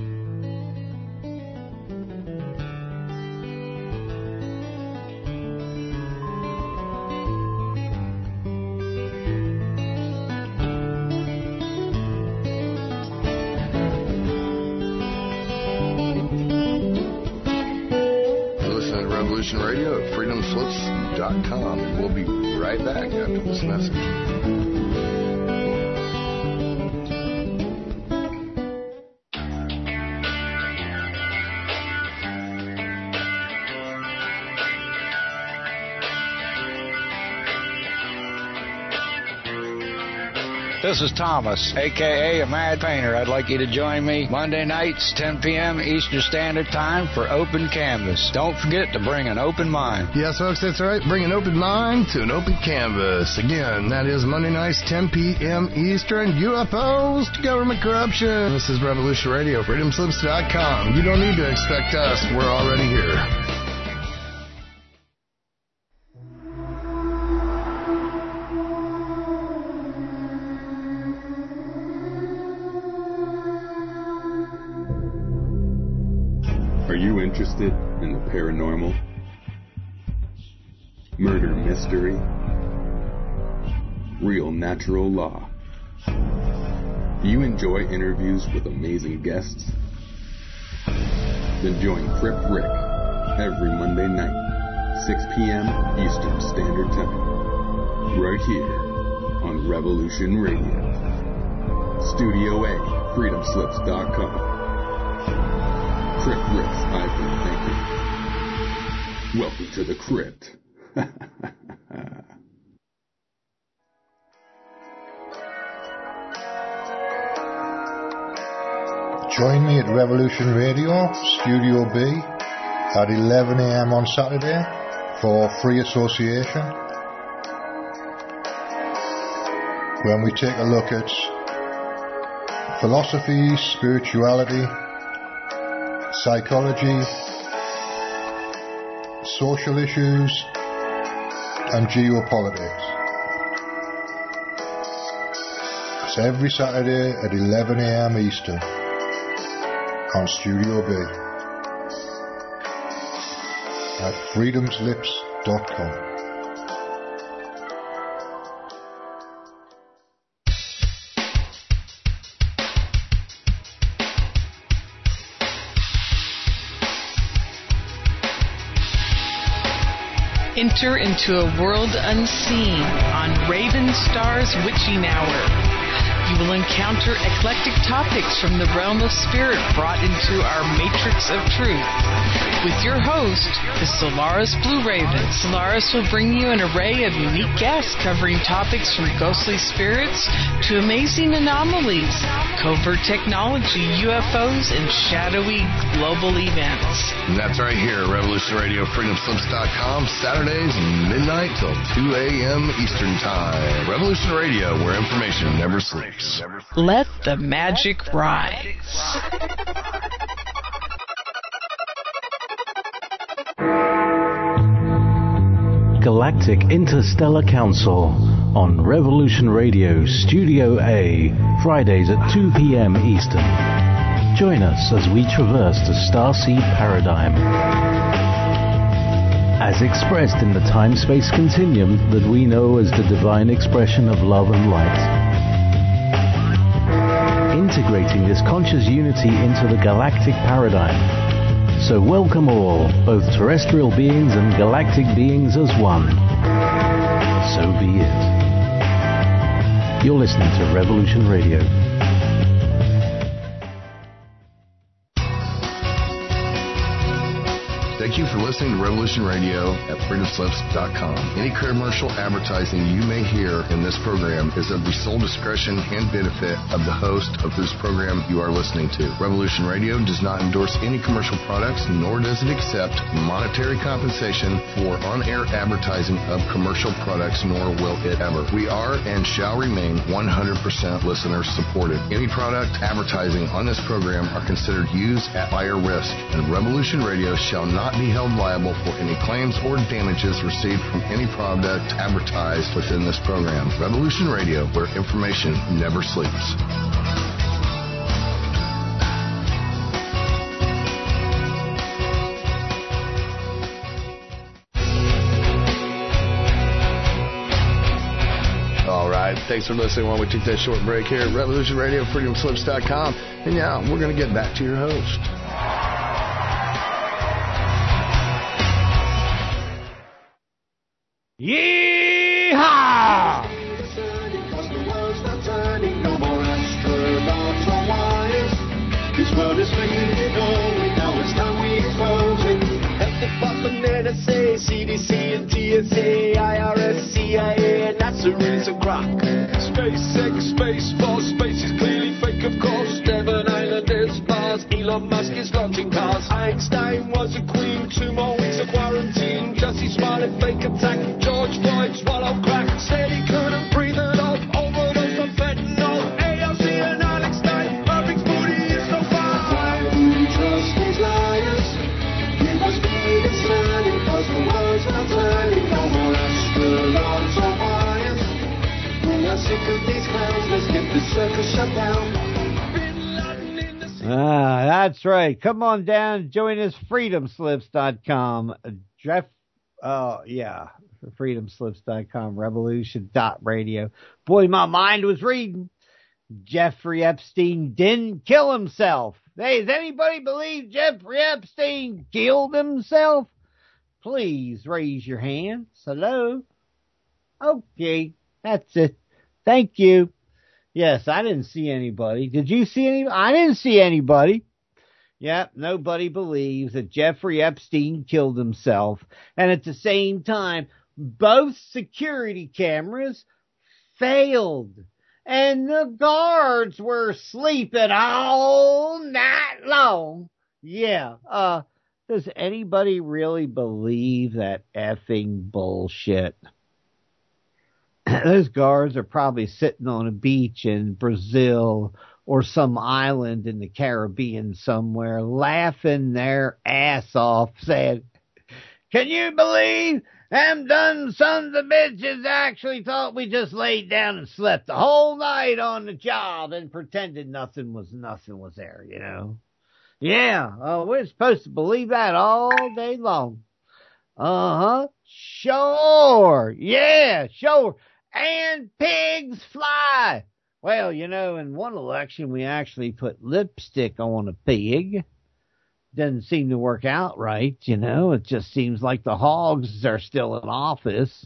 D: Radio at freedom slips dot com, and we'll be right back after this message.
N: This is Thomas, a k a. a Mad Painter. I'd like you to join me Monday nights, ten p.m. Eastern Standard Time for Open Canvas. Don't forget to bring an open mind.
D: Yes, folks, that's right. Bring an open mind to an open canvas. Again, that is Monday nights, ten p.m. Eastern. U F Os to government corruption. This is Revolution Radio, freedom slips dot com. You don't need to expect us. We're already here.
O: Are you interested in the paranormal, murder mystery, real natural law? Do you enjoy interviews with amazing guests? Then join Crip Rick every Monday night, six p.m. Eastern Standard Time, right here on Revolution Radio. Studio A, freedom slips dot com. Crip Rick's iPhone thinking. Welcome to the crypt.
H: Join me at Revolution Radio, Studio B, at eleven a.m. on Saturday for free association, when we take a look at philosophy, spirituality, psychology, social issues, and geopolitics. It's every Saturday at eleven a.m. Eastern on Studio B at freedoms lips dot com.
P: Enter into a world unseen on Raven Star's Witching Hour. You will encounter eclectic topics from the realm of spirit brought into our matrix of truth. With your host, the Solaris Blue Raven. Solaris will bring you an array of unique guests covering topics from ghostly spirits to amazing anomalies, covert technology, U F Os, and shadowy global events.
D: And that's right here, Revolution Radio, freedom slips dot com, Saturdays midnight till two a.m. Eastern Time. Revolution Radio, where information never sleeps.
P: Let the magic rise.
Q: Galactic Interstellar Council on Revolution Radio Studio A, Fridays at two p.m. Eastern. Join us as we traverse the starseed paradigm, as expressed in the time-space continuum that we know as the divine expression of love and light. Integrating this conscious unity into the galactic paradigm. So welcome all, both terrestrial beings and galactic beings as one. So be it. You're listening to Revolution Radio.
D: Thank you for listening to Revolution Radio at freedom slips dot com. Any commercial advertising you may hear in this program is of the sole discretion and benefit of the host of whose program you are listening to. Revolution Radio does not endorse any commercial products, nor does it accept monetary compensation for on-air advertising of commercial products, nor will it ever. We are and shall remain one hundred percent listener supported. Any product advertising on this program are considered used at buyer risk, and Revolution Radio shall not be held liable for any claims or damages received from any product advertised within this program. Revolution Radio, where information never sleeps. All right, thanks for listening while we take that short break here at Revolution Radio, freedom slips dot com. And yeah, we're going to get back to your host.
U: Yeehaw! This world is fading away, now it's time we expose it. Health Department, N S A, C D C and T S A, I R S, C I A, and NASA is a crock. SpaceX, Space Force, space is clearly fake, of course. Devon Island is Mars, Elon Musk is launching cars. Einstein was a queen, two more weeks of quarantine. Jussie Smollett, fake attack, George Floyd, swallow crack. Said he couldn't breathe it off, overdose on fentanyl. A O C and Alex Stein, Murphy's booty is so far. Why would we trust these liars? We must be deciding, cause the world's not turning. No more astronauts or wires. We are sick of these clowns, let's get the circus shut down.
K: Ah, that's right. Come on down, join us, freedom slips dot com. Jeff, oh, yeah, freedom slips dot com, revolution dot radio. Boy, my mind was reading. Jeffrey Epstein didn't kill himself. Hey, does anybody believe Jeffrey Epstein killed himself? Please raise your hands. Hello? Okay, that's it. Thank you. Yes, I didn't see anybody. Did you see anybody? I didn't see anybody. Yep, nobody believes that Jeffrey Epstein killed himself. And at the same time, both security cameras failed. And the guards were sleeping all night long. Yeah, uh, Does anybody really believe that effing bullshit? Those guards are probably sitting on a beach in Brazil or some island in the Caribbean somewhere, laughing their ass off, saying, "Can you believe them done sons of bitches actually thought we just laid down and slept the whole night on the job and pretended nothing was nothing was there, you know?" Yeah, uh, we're supposed to believe that all day long. Uh-huh. Sure. Yeah, sure. And pigs fly. Well, you know, in one election, we actually put lipstick on a pig. Doesn't seem to work out right, you know. It just seems like the hogs are still in office.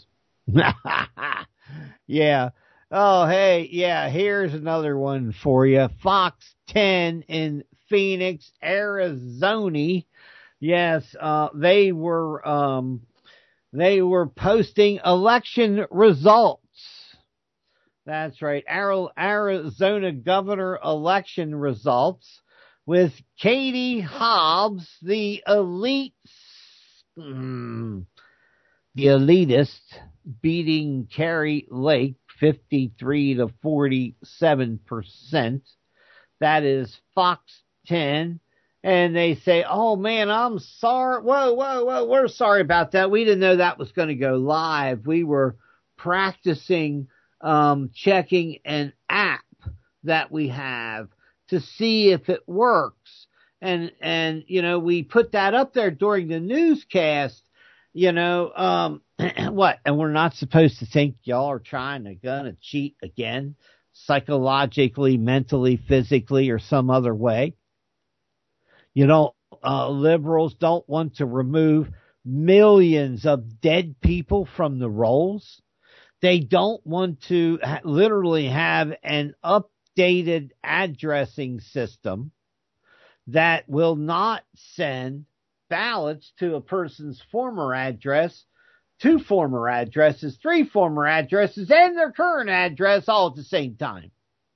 K: Yeah. Oh, hey, yeah, here's another one for you. Fox ten in Phoenix, Arizona. Yes, uh, they were, um, they were posting election results. That's right. Arizona governor election results with Katie Hobbs, the elite, mm, the elitist, beating Carrie Lake fifty-three to forty-seven percent. That is Fox ten. And they say, "Oh man, I'm sorry. Whoa, whoa, whoa. We're sorry about that. We didn't know that was going to go live. We were practicing um, checking an app that we have to see if it works. And, and, you know, we put that up there during the newscast, you know, um, what? And we're not supposed to think y'all are trying to gonna cheat again, psychologically, mentally, physically, or some other way. You know, uh, liberals don't want to remove millions of dead people from the rolls. They don't want to ha- literally have an updated addressing system that will not send ballots to a person's former address, two former addresses, three former addresses, and their current address all at the same time.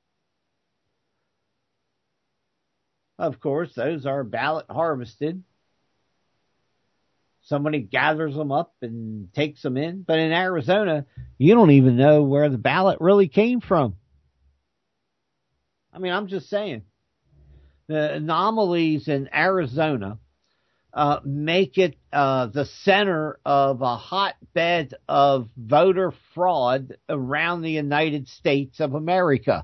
K: Of course, those are ballot harvested. Somebody gathers them up and takes them in. But in Arizona, you don't even know where the ballot really came from. I mean, I'm just saying. The anomalies in Arizona uh, make it uh, the center of a hotbed of voter fraud around the United States of America.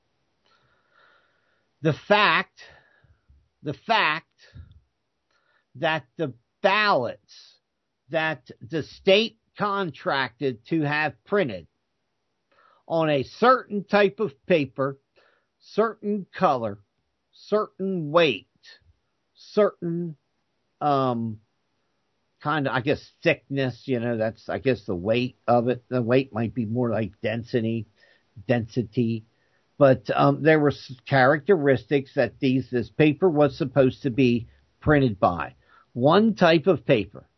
K: The fact... The fact that the ballots that the state contracted to have printed on a certain type of paper, certain color, certain weight, certain um, kind of, I guess, thickness, you know, that's, I guess, the weight of it. The weight might be more like density, density. But um, there were characteristics that these this paper was supposed to be printed by. One type of paper.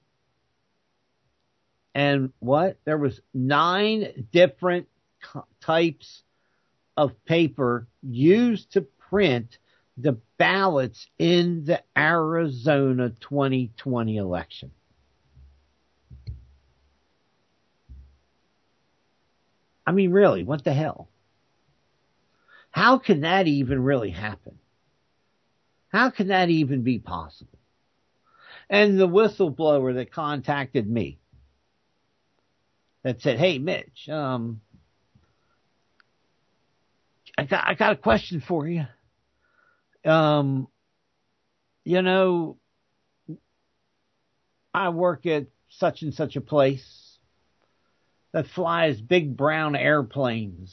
K: And what? There was nine different co- types of paper used to print the ballots in the Arizona twenty twenty election. I mean, really, what the hell? How can that even really happen? How can that even be possible? And the whistleblower that contacted me that said, "Hey, Mitch, um, I got I got a question for you. Um, you know, I work at such and such a place that flies big brown airplanes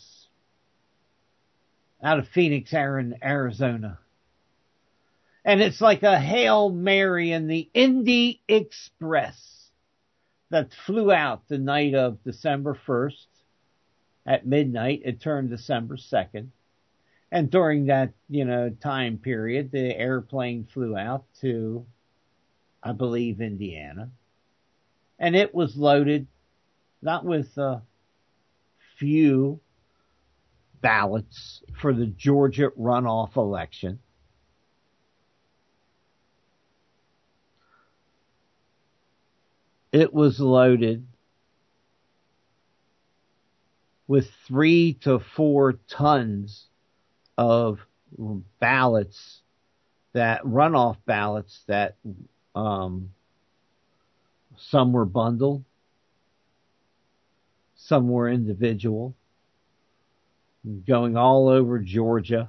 K: out of Phoenix, Arizona. And it's like a Hail Mary in the Indy Express that flew out the night of December first at midnight. It turned December second. And during that, you know, time period, the airplane flew out to, I believe, Indiana. And it was loaded, not with a few ballots for the Georgia runoff election, it was loaded with three to four tons of ballots, that runoff ballots that um, some were bundled, some were individual, going all over Georgia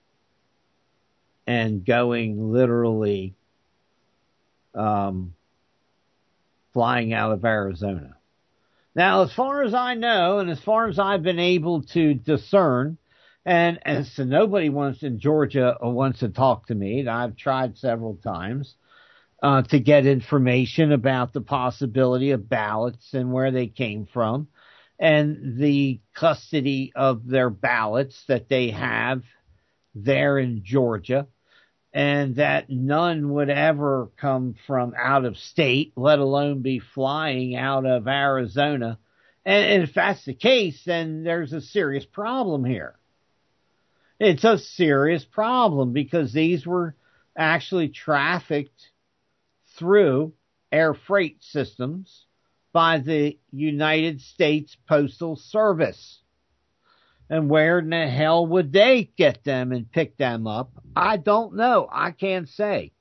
K: and going literally um, flying out of Arizona. Now, as far as I know, and as far as I've been able to discern, and, and so nobody wants in Georgia wants to talk to me. I've tried several times uh, to get information about the possibility of ballots and where they came from and the custody of their ballots that they have there in Georgia, and that none would ever come from out of state, let alone be flying out of Arizona. And if that's the case, then there's a serious problem here. It's a serious problem because these were actually trafficked through air freight systems by the United States Postal Service. And where in the hell would they get them and pick them up? I don't know. I can't say.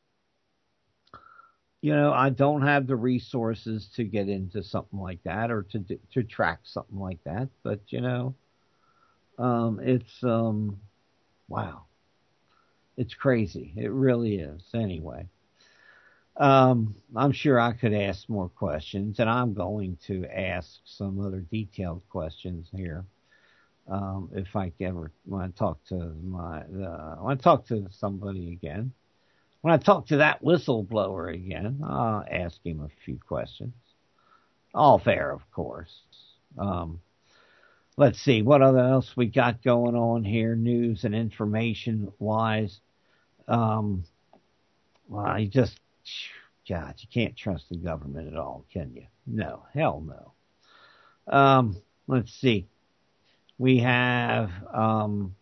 K: You know, I don't have the resources to get into something like that or to to track something like that. But, you know, um, it's, um, wow. It's crazy. It really is. Anyway, um, I'm sure I could ask more questions, and I'm going to ask some other detailed questions here. Um, if I ever want to talk to my, uh, when I talk to somebody again, when I talk to that whistleblower again, I'll ask him a few questions. All fair, of course. Um, let's see what other else we got going on here, news and information wise. Um, well, you just, God, you can't trust the government at all, can you? No, hell no. Um, let's see. We have, um,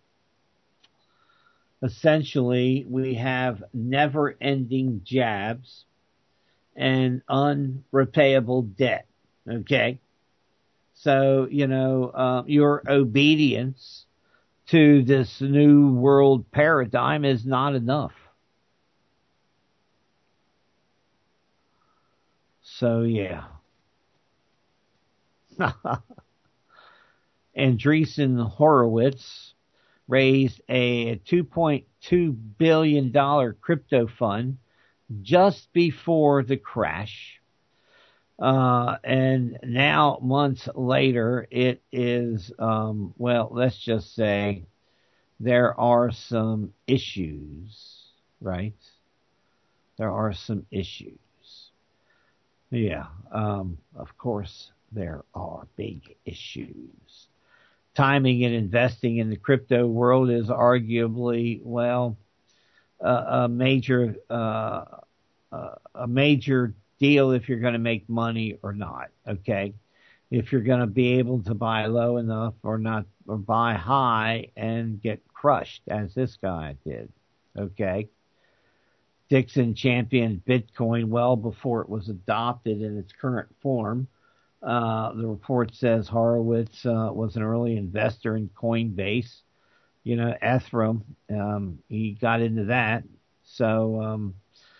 K: essentially, we have never-ending jabs and unrepayable debt, okay? So, you know, uh, your obedience to this new world paradigm is not enough. So, yeah. Andreessen Horowitz raised a two point two billion dollars crypto fund just before the crash. Uh, and now, months later, it is, um, well, let's just say there are some issues, right? There are some issues. Yeah, um, of course, there are big issues. Timing and investing in the crypto world is arguably, well, uh, a major, uh, uh, a major deal if you're going to make money or not. Okay. If you're going to be able to buy low enough or not, or buy high and get crushed as this guy did. Okay. Dixon championed Bitcoin well before it was adopted in its current form. Uh, the report says Horowitz uh, was an early investor in Coinbase, you know, Ethereum. Um, he got into that. So, um,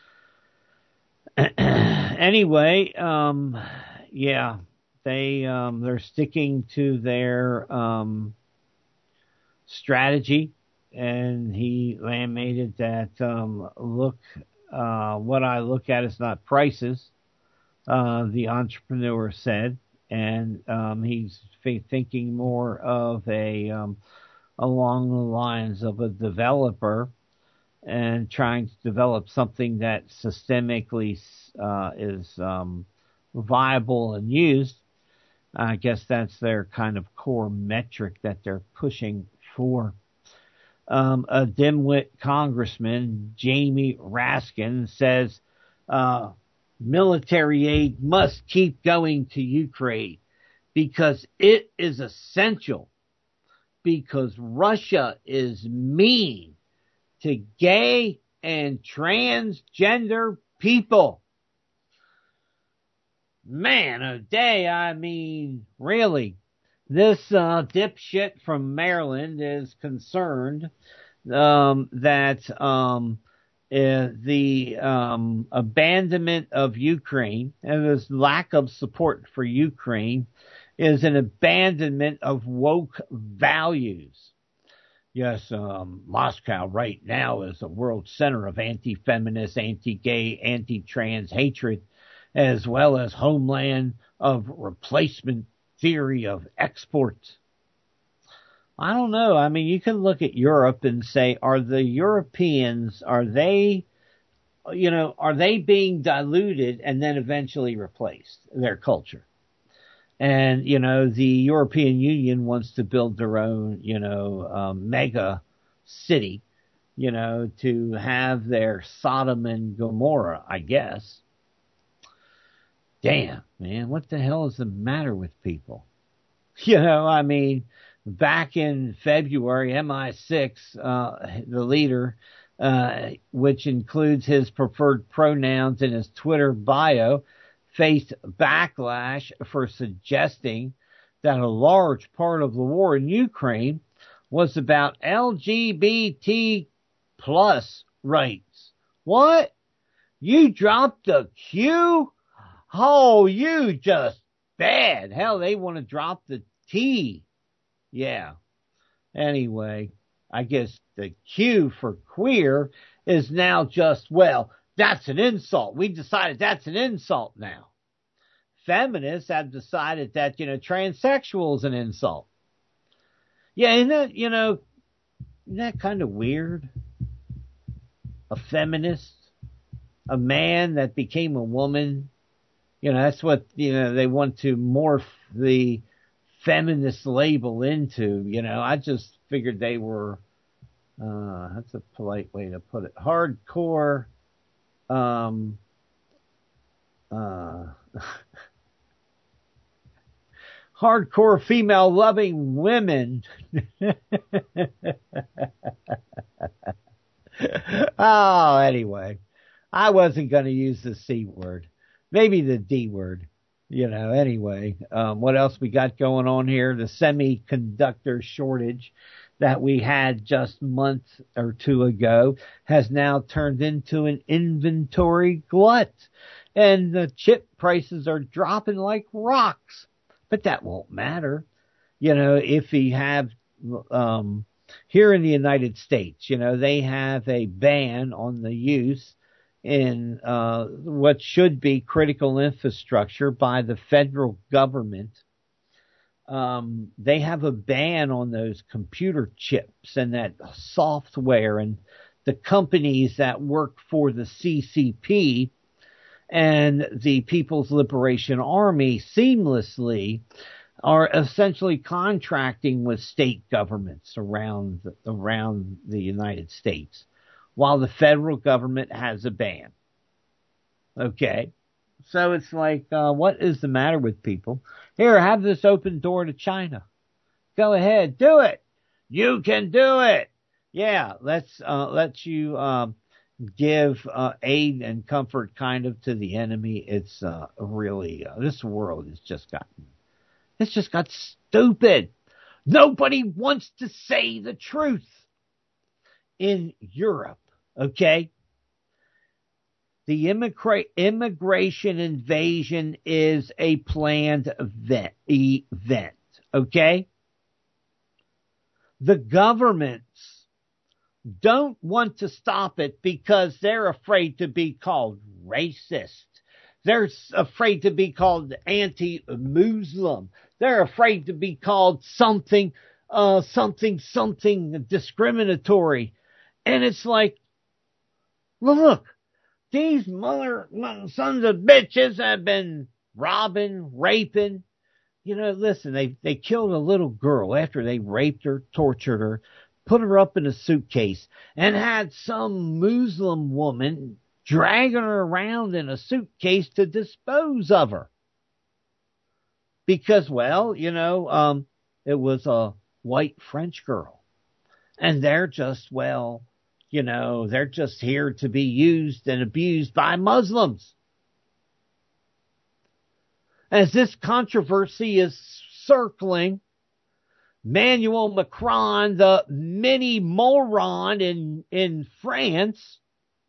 K: anyway, um, yeah, they, um, they're sticking to their, um, strategy. And he lamented that, um, look, uh, what I look at is not prices. Uh, the entrepreneur said, and um, he's f- thinking more of a um, along the lines of a developer and trying to develop something that systemically uh, is um, viable and used. I guess that's their kind of core metric that they're pushing for. Um, a dimwit congressman, Jamie Raskin, says, uh, military aid must keep going to Ukraine because it is essential, because Russia is mean to gay and transgender people. man, a day, I mean, really, this uh, dipshit from Maryland is concerned um, that um, uh, the um, abandonment of Ukraine and this lack of support for Ukraine is an abandonment of woke values. Yes, um, Moscow right now is the world center of anti-feminist, anti-gay, anti-trans hatred, as well as homeland of replacement theory of exports. I don't know. I mean, you can look at Europe and say, are the Europeans, are they, you know, are they being diluted and then eventually replaced, their culture? And, you know, the European Union wants to build their own, you know, um, mega city, you know, to have their Sodom and Gomorrah, I guess. Damn, man, what the hell is the matter with people? You know, I mean, back in February, M I six, uh, the leader, uh, which includes his preferred pronouns in his Twitter bio, faced backlash for suggesting that a large part of the war in Ukraine was about L G B T plus rights. What? You dropped the Q? Oh, you just bad. Hell, they want to drop the T. Yeah. Anyway, I guess the Q for queer is now just, well, that's an insult. We decided that's an insult now. Feminists have decided that, you know, transsexual is an insult. Yeah, isn't that, you know, isn't that kind of weird? A feminist, a man that became a woman, you know, that's what, you know, they want to morph the feminist label into, you know. I just figured they were, uh, that's a polite way to put it, hardcore, um, uh, hardcore female loving women. Oh, anyway, I wasn't going to use the C word, maybe the D word, you know. Anyway, um, what else we got going on here? The semiconductor shortage that we had just a month or two ago has now turned into an inventory glut, and the chip prices are dropping like rocks. But that won't matter, you know, if we have, um, here in the United States, you know, they have a ban on the use in, uh, what should be critical infrastructure by the federal government. Um, they have a ban on those computer chips and that software, and the companies that work for the C C P and the People's Liberation Army seamlessly are essentially contracting with state governments around the, around the United States, while the federal government has a ban. Okay, so it's like, uh, what is the matter with people? Here, have this open door to China. Go ahead, do it. You can do it. Yeah, let's uh, let you. Um, give uh, aid and comfort kind of to the enemy. It's uh, really, uh, this world has just gotten, it's just got stupid. Nobody wants to say the truth in Europe, okay? The immigra- immigration invasion is a planned event, event, okay? The governments don't want to stop it because they're afraid to be called racist. They're afraid to be called anti-Muslim. They're afraid to be called something, uh, something, something discriminatory. And it's like, look, these mother, sons of bitches have been robbing, raping. You know, listen, they, they killed a little girl after they raped her, tortured her, put her up in a suitcase, and had some Muslim woman dragging her around in a suitcase to dispose of her. Because, well, you know, um, it was a white French girl. And they're just, well, you know, they're just here to be used and abused by Muslims. as this controversy is circling, Emmanuel Macron, the mini moron in, in France,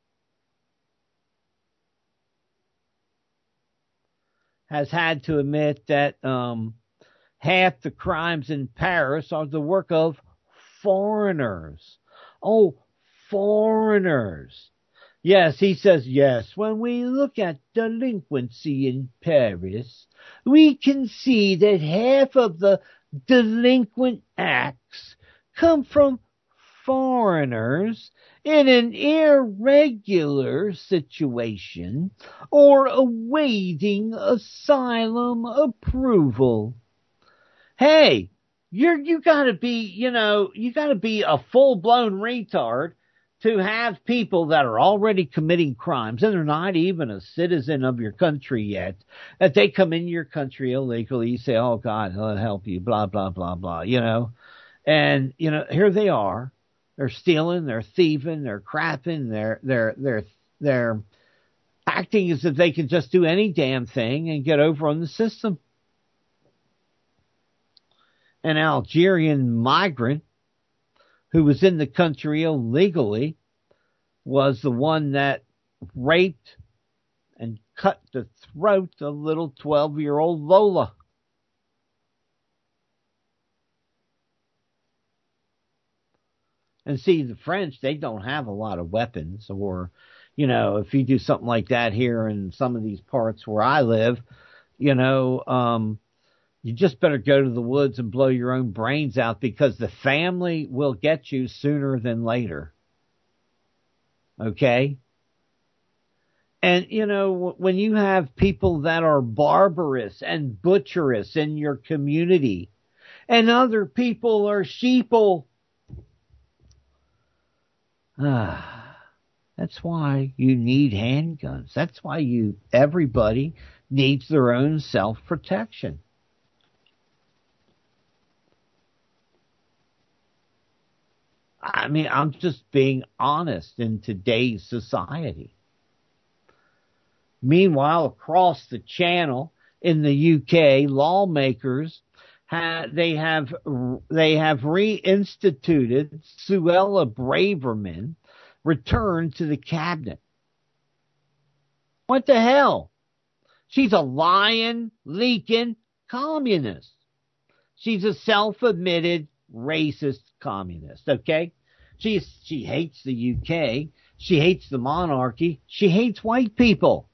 K: has had to admit that um, half the crimes in Paris are the work of foreigners. Oh, foreigners. Yes, he says, yes, when we look at delinquency in Paris, we can see that half of the delinquent acts come from foreigners in an irregular situation or awaiting asylum approval. Hey, you're, you gotta be, you know, you gotta be a full-blown retard to have people that are already committing crimes, and they're not even a citizen of your country yet, that they come in your country illegally. You say, oh, God, he'll help you, blah, blah, blah, blah, you know. And, you know, here they are. They're stealing, they're thieving, they're crapping, they're, they're, they're, they're acting as if they can just do any damn thing and get over on the system. An Algerian migrant who was in the country illegally was the one that raped and cut the throat of little twelve-year-old Lola. And see, the French, they don't have a lot of weapons, or, you know, if you do something like that here in some of these parts where I live, you know, um, you just better go to the woods and blow your own brains out, because the family will get you sooner than later. Okay? And, you know, when you have people that are barbarous and butcherous in your community, and other people are sheeple, ah, that's why you need handguns. That's why you, everybody needs their own self-protection. I mean, I'm just being honest in today's society. Meanwhile, across the channel in the U K, lawmakers ha- they have they have reinstituted Suella Braverman, returned to the cabinet. What the hell? She's a lying, leaking communist. She's a self-admitted racist communist, okay? She she hates the U K. She hates the monarchy. She hates white people.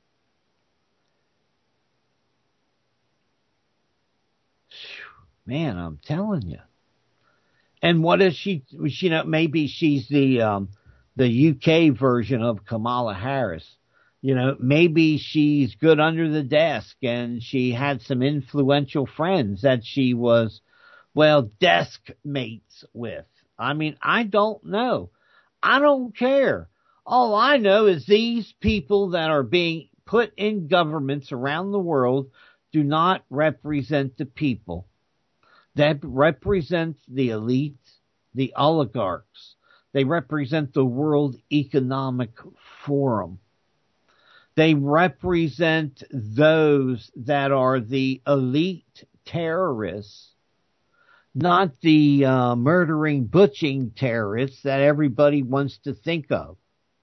K: Man, I'm telling you. And what is she? You know, maybe she's the um, the U K version of Kamala Harris. You know, maybe she's good under the desk, and she had some influential friends that she was, well, desk mates with. I mean, I don't know. I don't care. All I know is these people that are being put in governments around the world do not represent the people. That represent the elite, the oligarchs. They represent the World Economic Forum. They represent those that are the elite terrorists, not the uh, murdering, butchering terrorists that everybody wants to think of.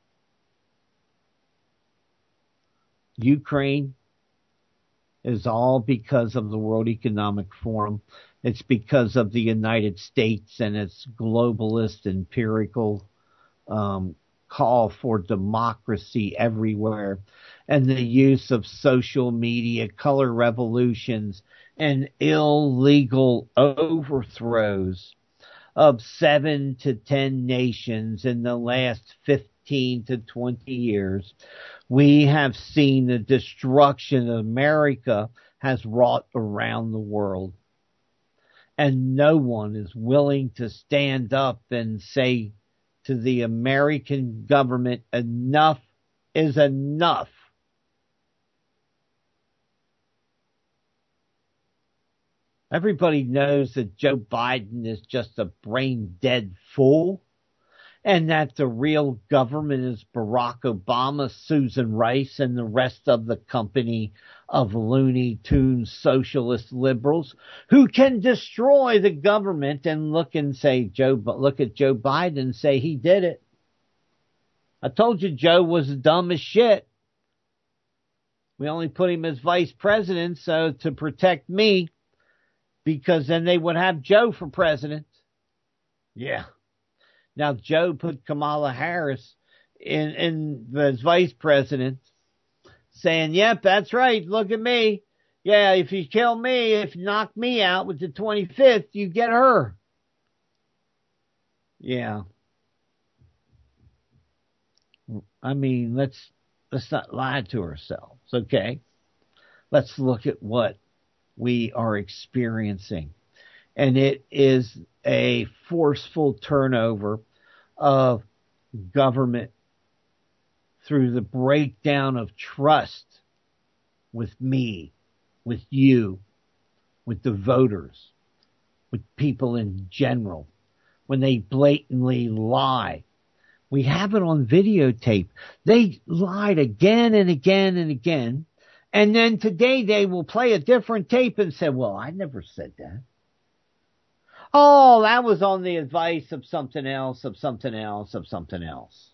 K: Ukraine is all because of the World Economic Forum. It's because of the United States and its globalist, empirical um, call for democracy everywhere, and the use of social media, color revolutions, and illegal overthrows of seven to ten nations in the last fifteen to twenty years. We have seen the destruction America has wrought around the world. And no one is willing to stand up and say to the American government, enough is enough. Everybody knows that Joe Biden is just a brain dead fool. and that the real government is Barack Obama, Susan Rice, and the rest of the company of Looney Tunes socialist liberals who can destroy the government and look and say, Joe, look at Joe Biden and say he did it. I told you Joe was dumb as shit. We only put him as vice president so to protect me, because then they would have Joe for president. Yeah. Now Joe put Kamala Harris in, in as vice president, saying, yep, that's right. Look at me. Yeah, if you kill me, if you knock me out with the twenty-fifth, you get her. Yeah. I mean, let's let's not lie to ourselves, okay? Let's look at what we are experiencing. And it is a forceful turnover of government through the breakdown of trust with me, with you, with the voters, with people in general, when they blatantly lie. We have it on videotape. They lied again and again and again. And then today they will play a different tape and say, well, I never said that. Oh, that was on the advice of something else, of something else, of something else.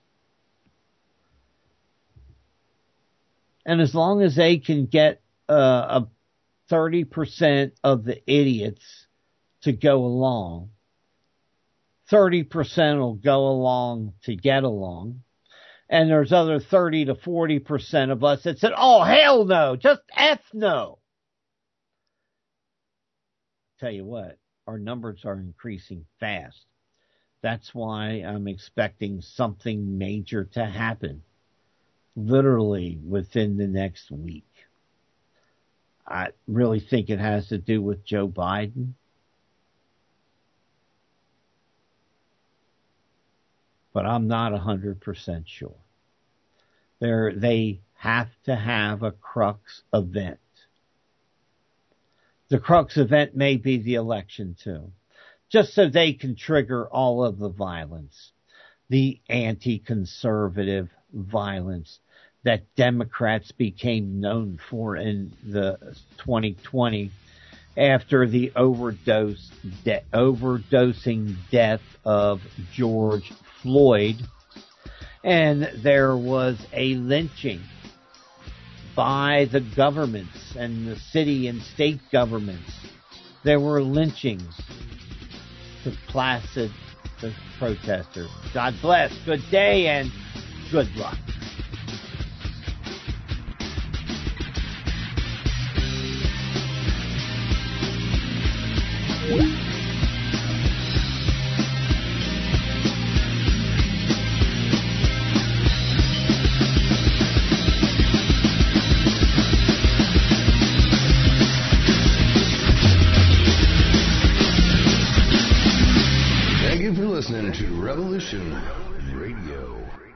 K: And as long as they can get uh, a thirty percent of the idiots to go along, thirty percent will go along to get along. And there's other thirty to forty percent of us that said, oh, hell no, just F no. Tell you what, our numbers are increasing fast. That's why I'm expecting something major to happen, literally within the next week. I really think it has to do with Joe Biden. But I'm not one hundred percent sure. They're, they have to have a crux event. The crux event may be the election too, just so they can trigger all of the violence, the anti-conservative violence that Democrats became known for in the twenty twenty after the overdose, de- overdosing death of George Floyd, and there was a lynching by the governments and the city and state governments. There were lynchings to placid the protesters. God bless, good day, and good luck.
D: Listening to Revolution Radio.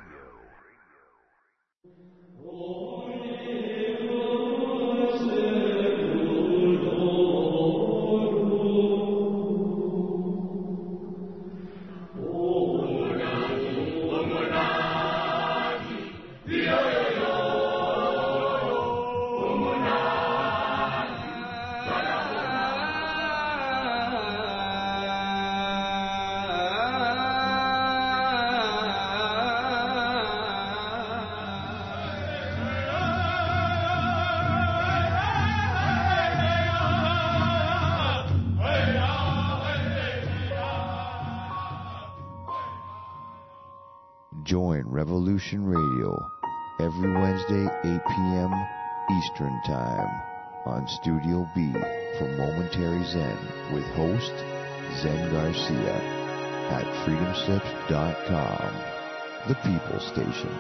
C: Join Revolution Radio every Wednesday, eight p.m. Eastern Time on Studio B for Momentary Zen with host Zen Garcia at freedom slips dot com, the People Station.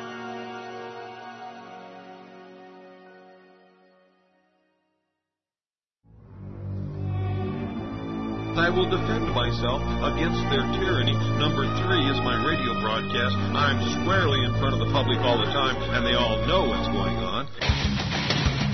R: I will defend myself against their tyranny. Number three is my radio broadcast. I'm squarely in front of the public all the time, and they all know what's going on.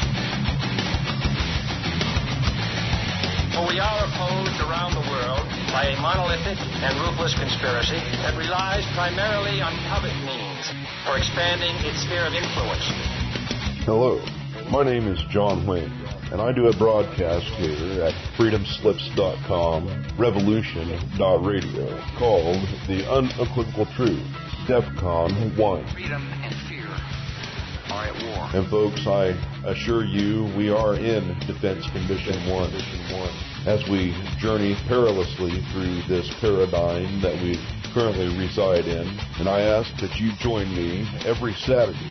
J: Well, we are opposed around the world by by a monolithic and ruthless conspiracy that relies primarily on covert means for expanding its sphere of influence.
B: Hello, my name is John Wayne, and I do a broadcast here at freedom slips dot com, revolution dot radio, called The Unequivocal Truth, DEFCON one.
J: Freedom and fear are at war.
B: And folks, I assure you we are in Defense Condition one, as we journey perilously through this paradigm that we currently reside in, and I ask that you join me every Saturday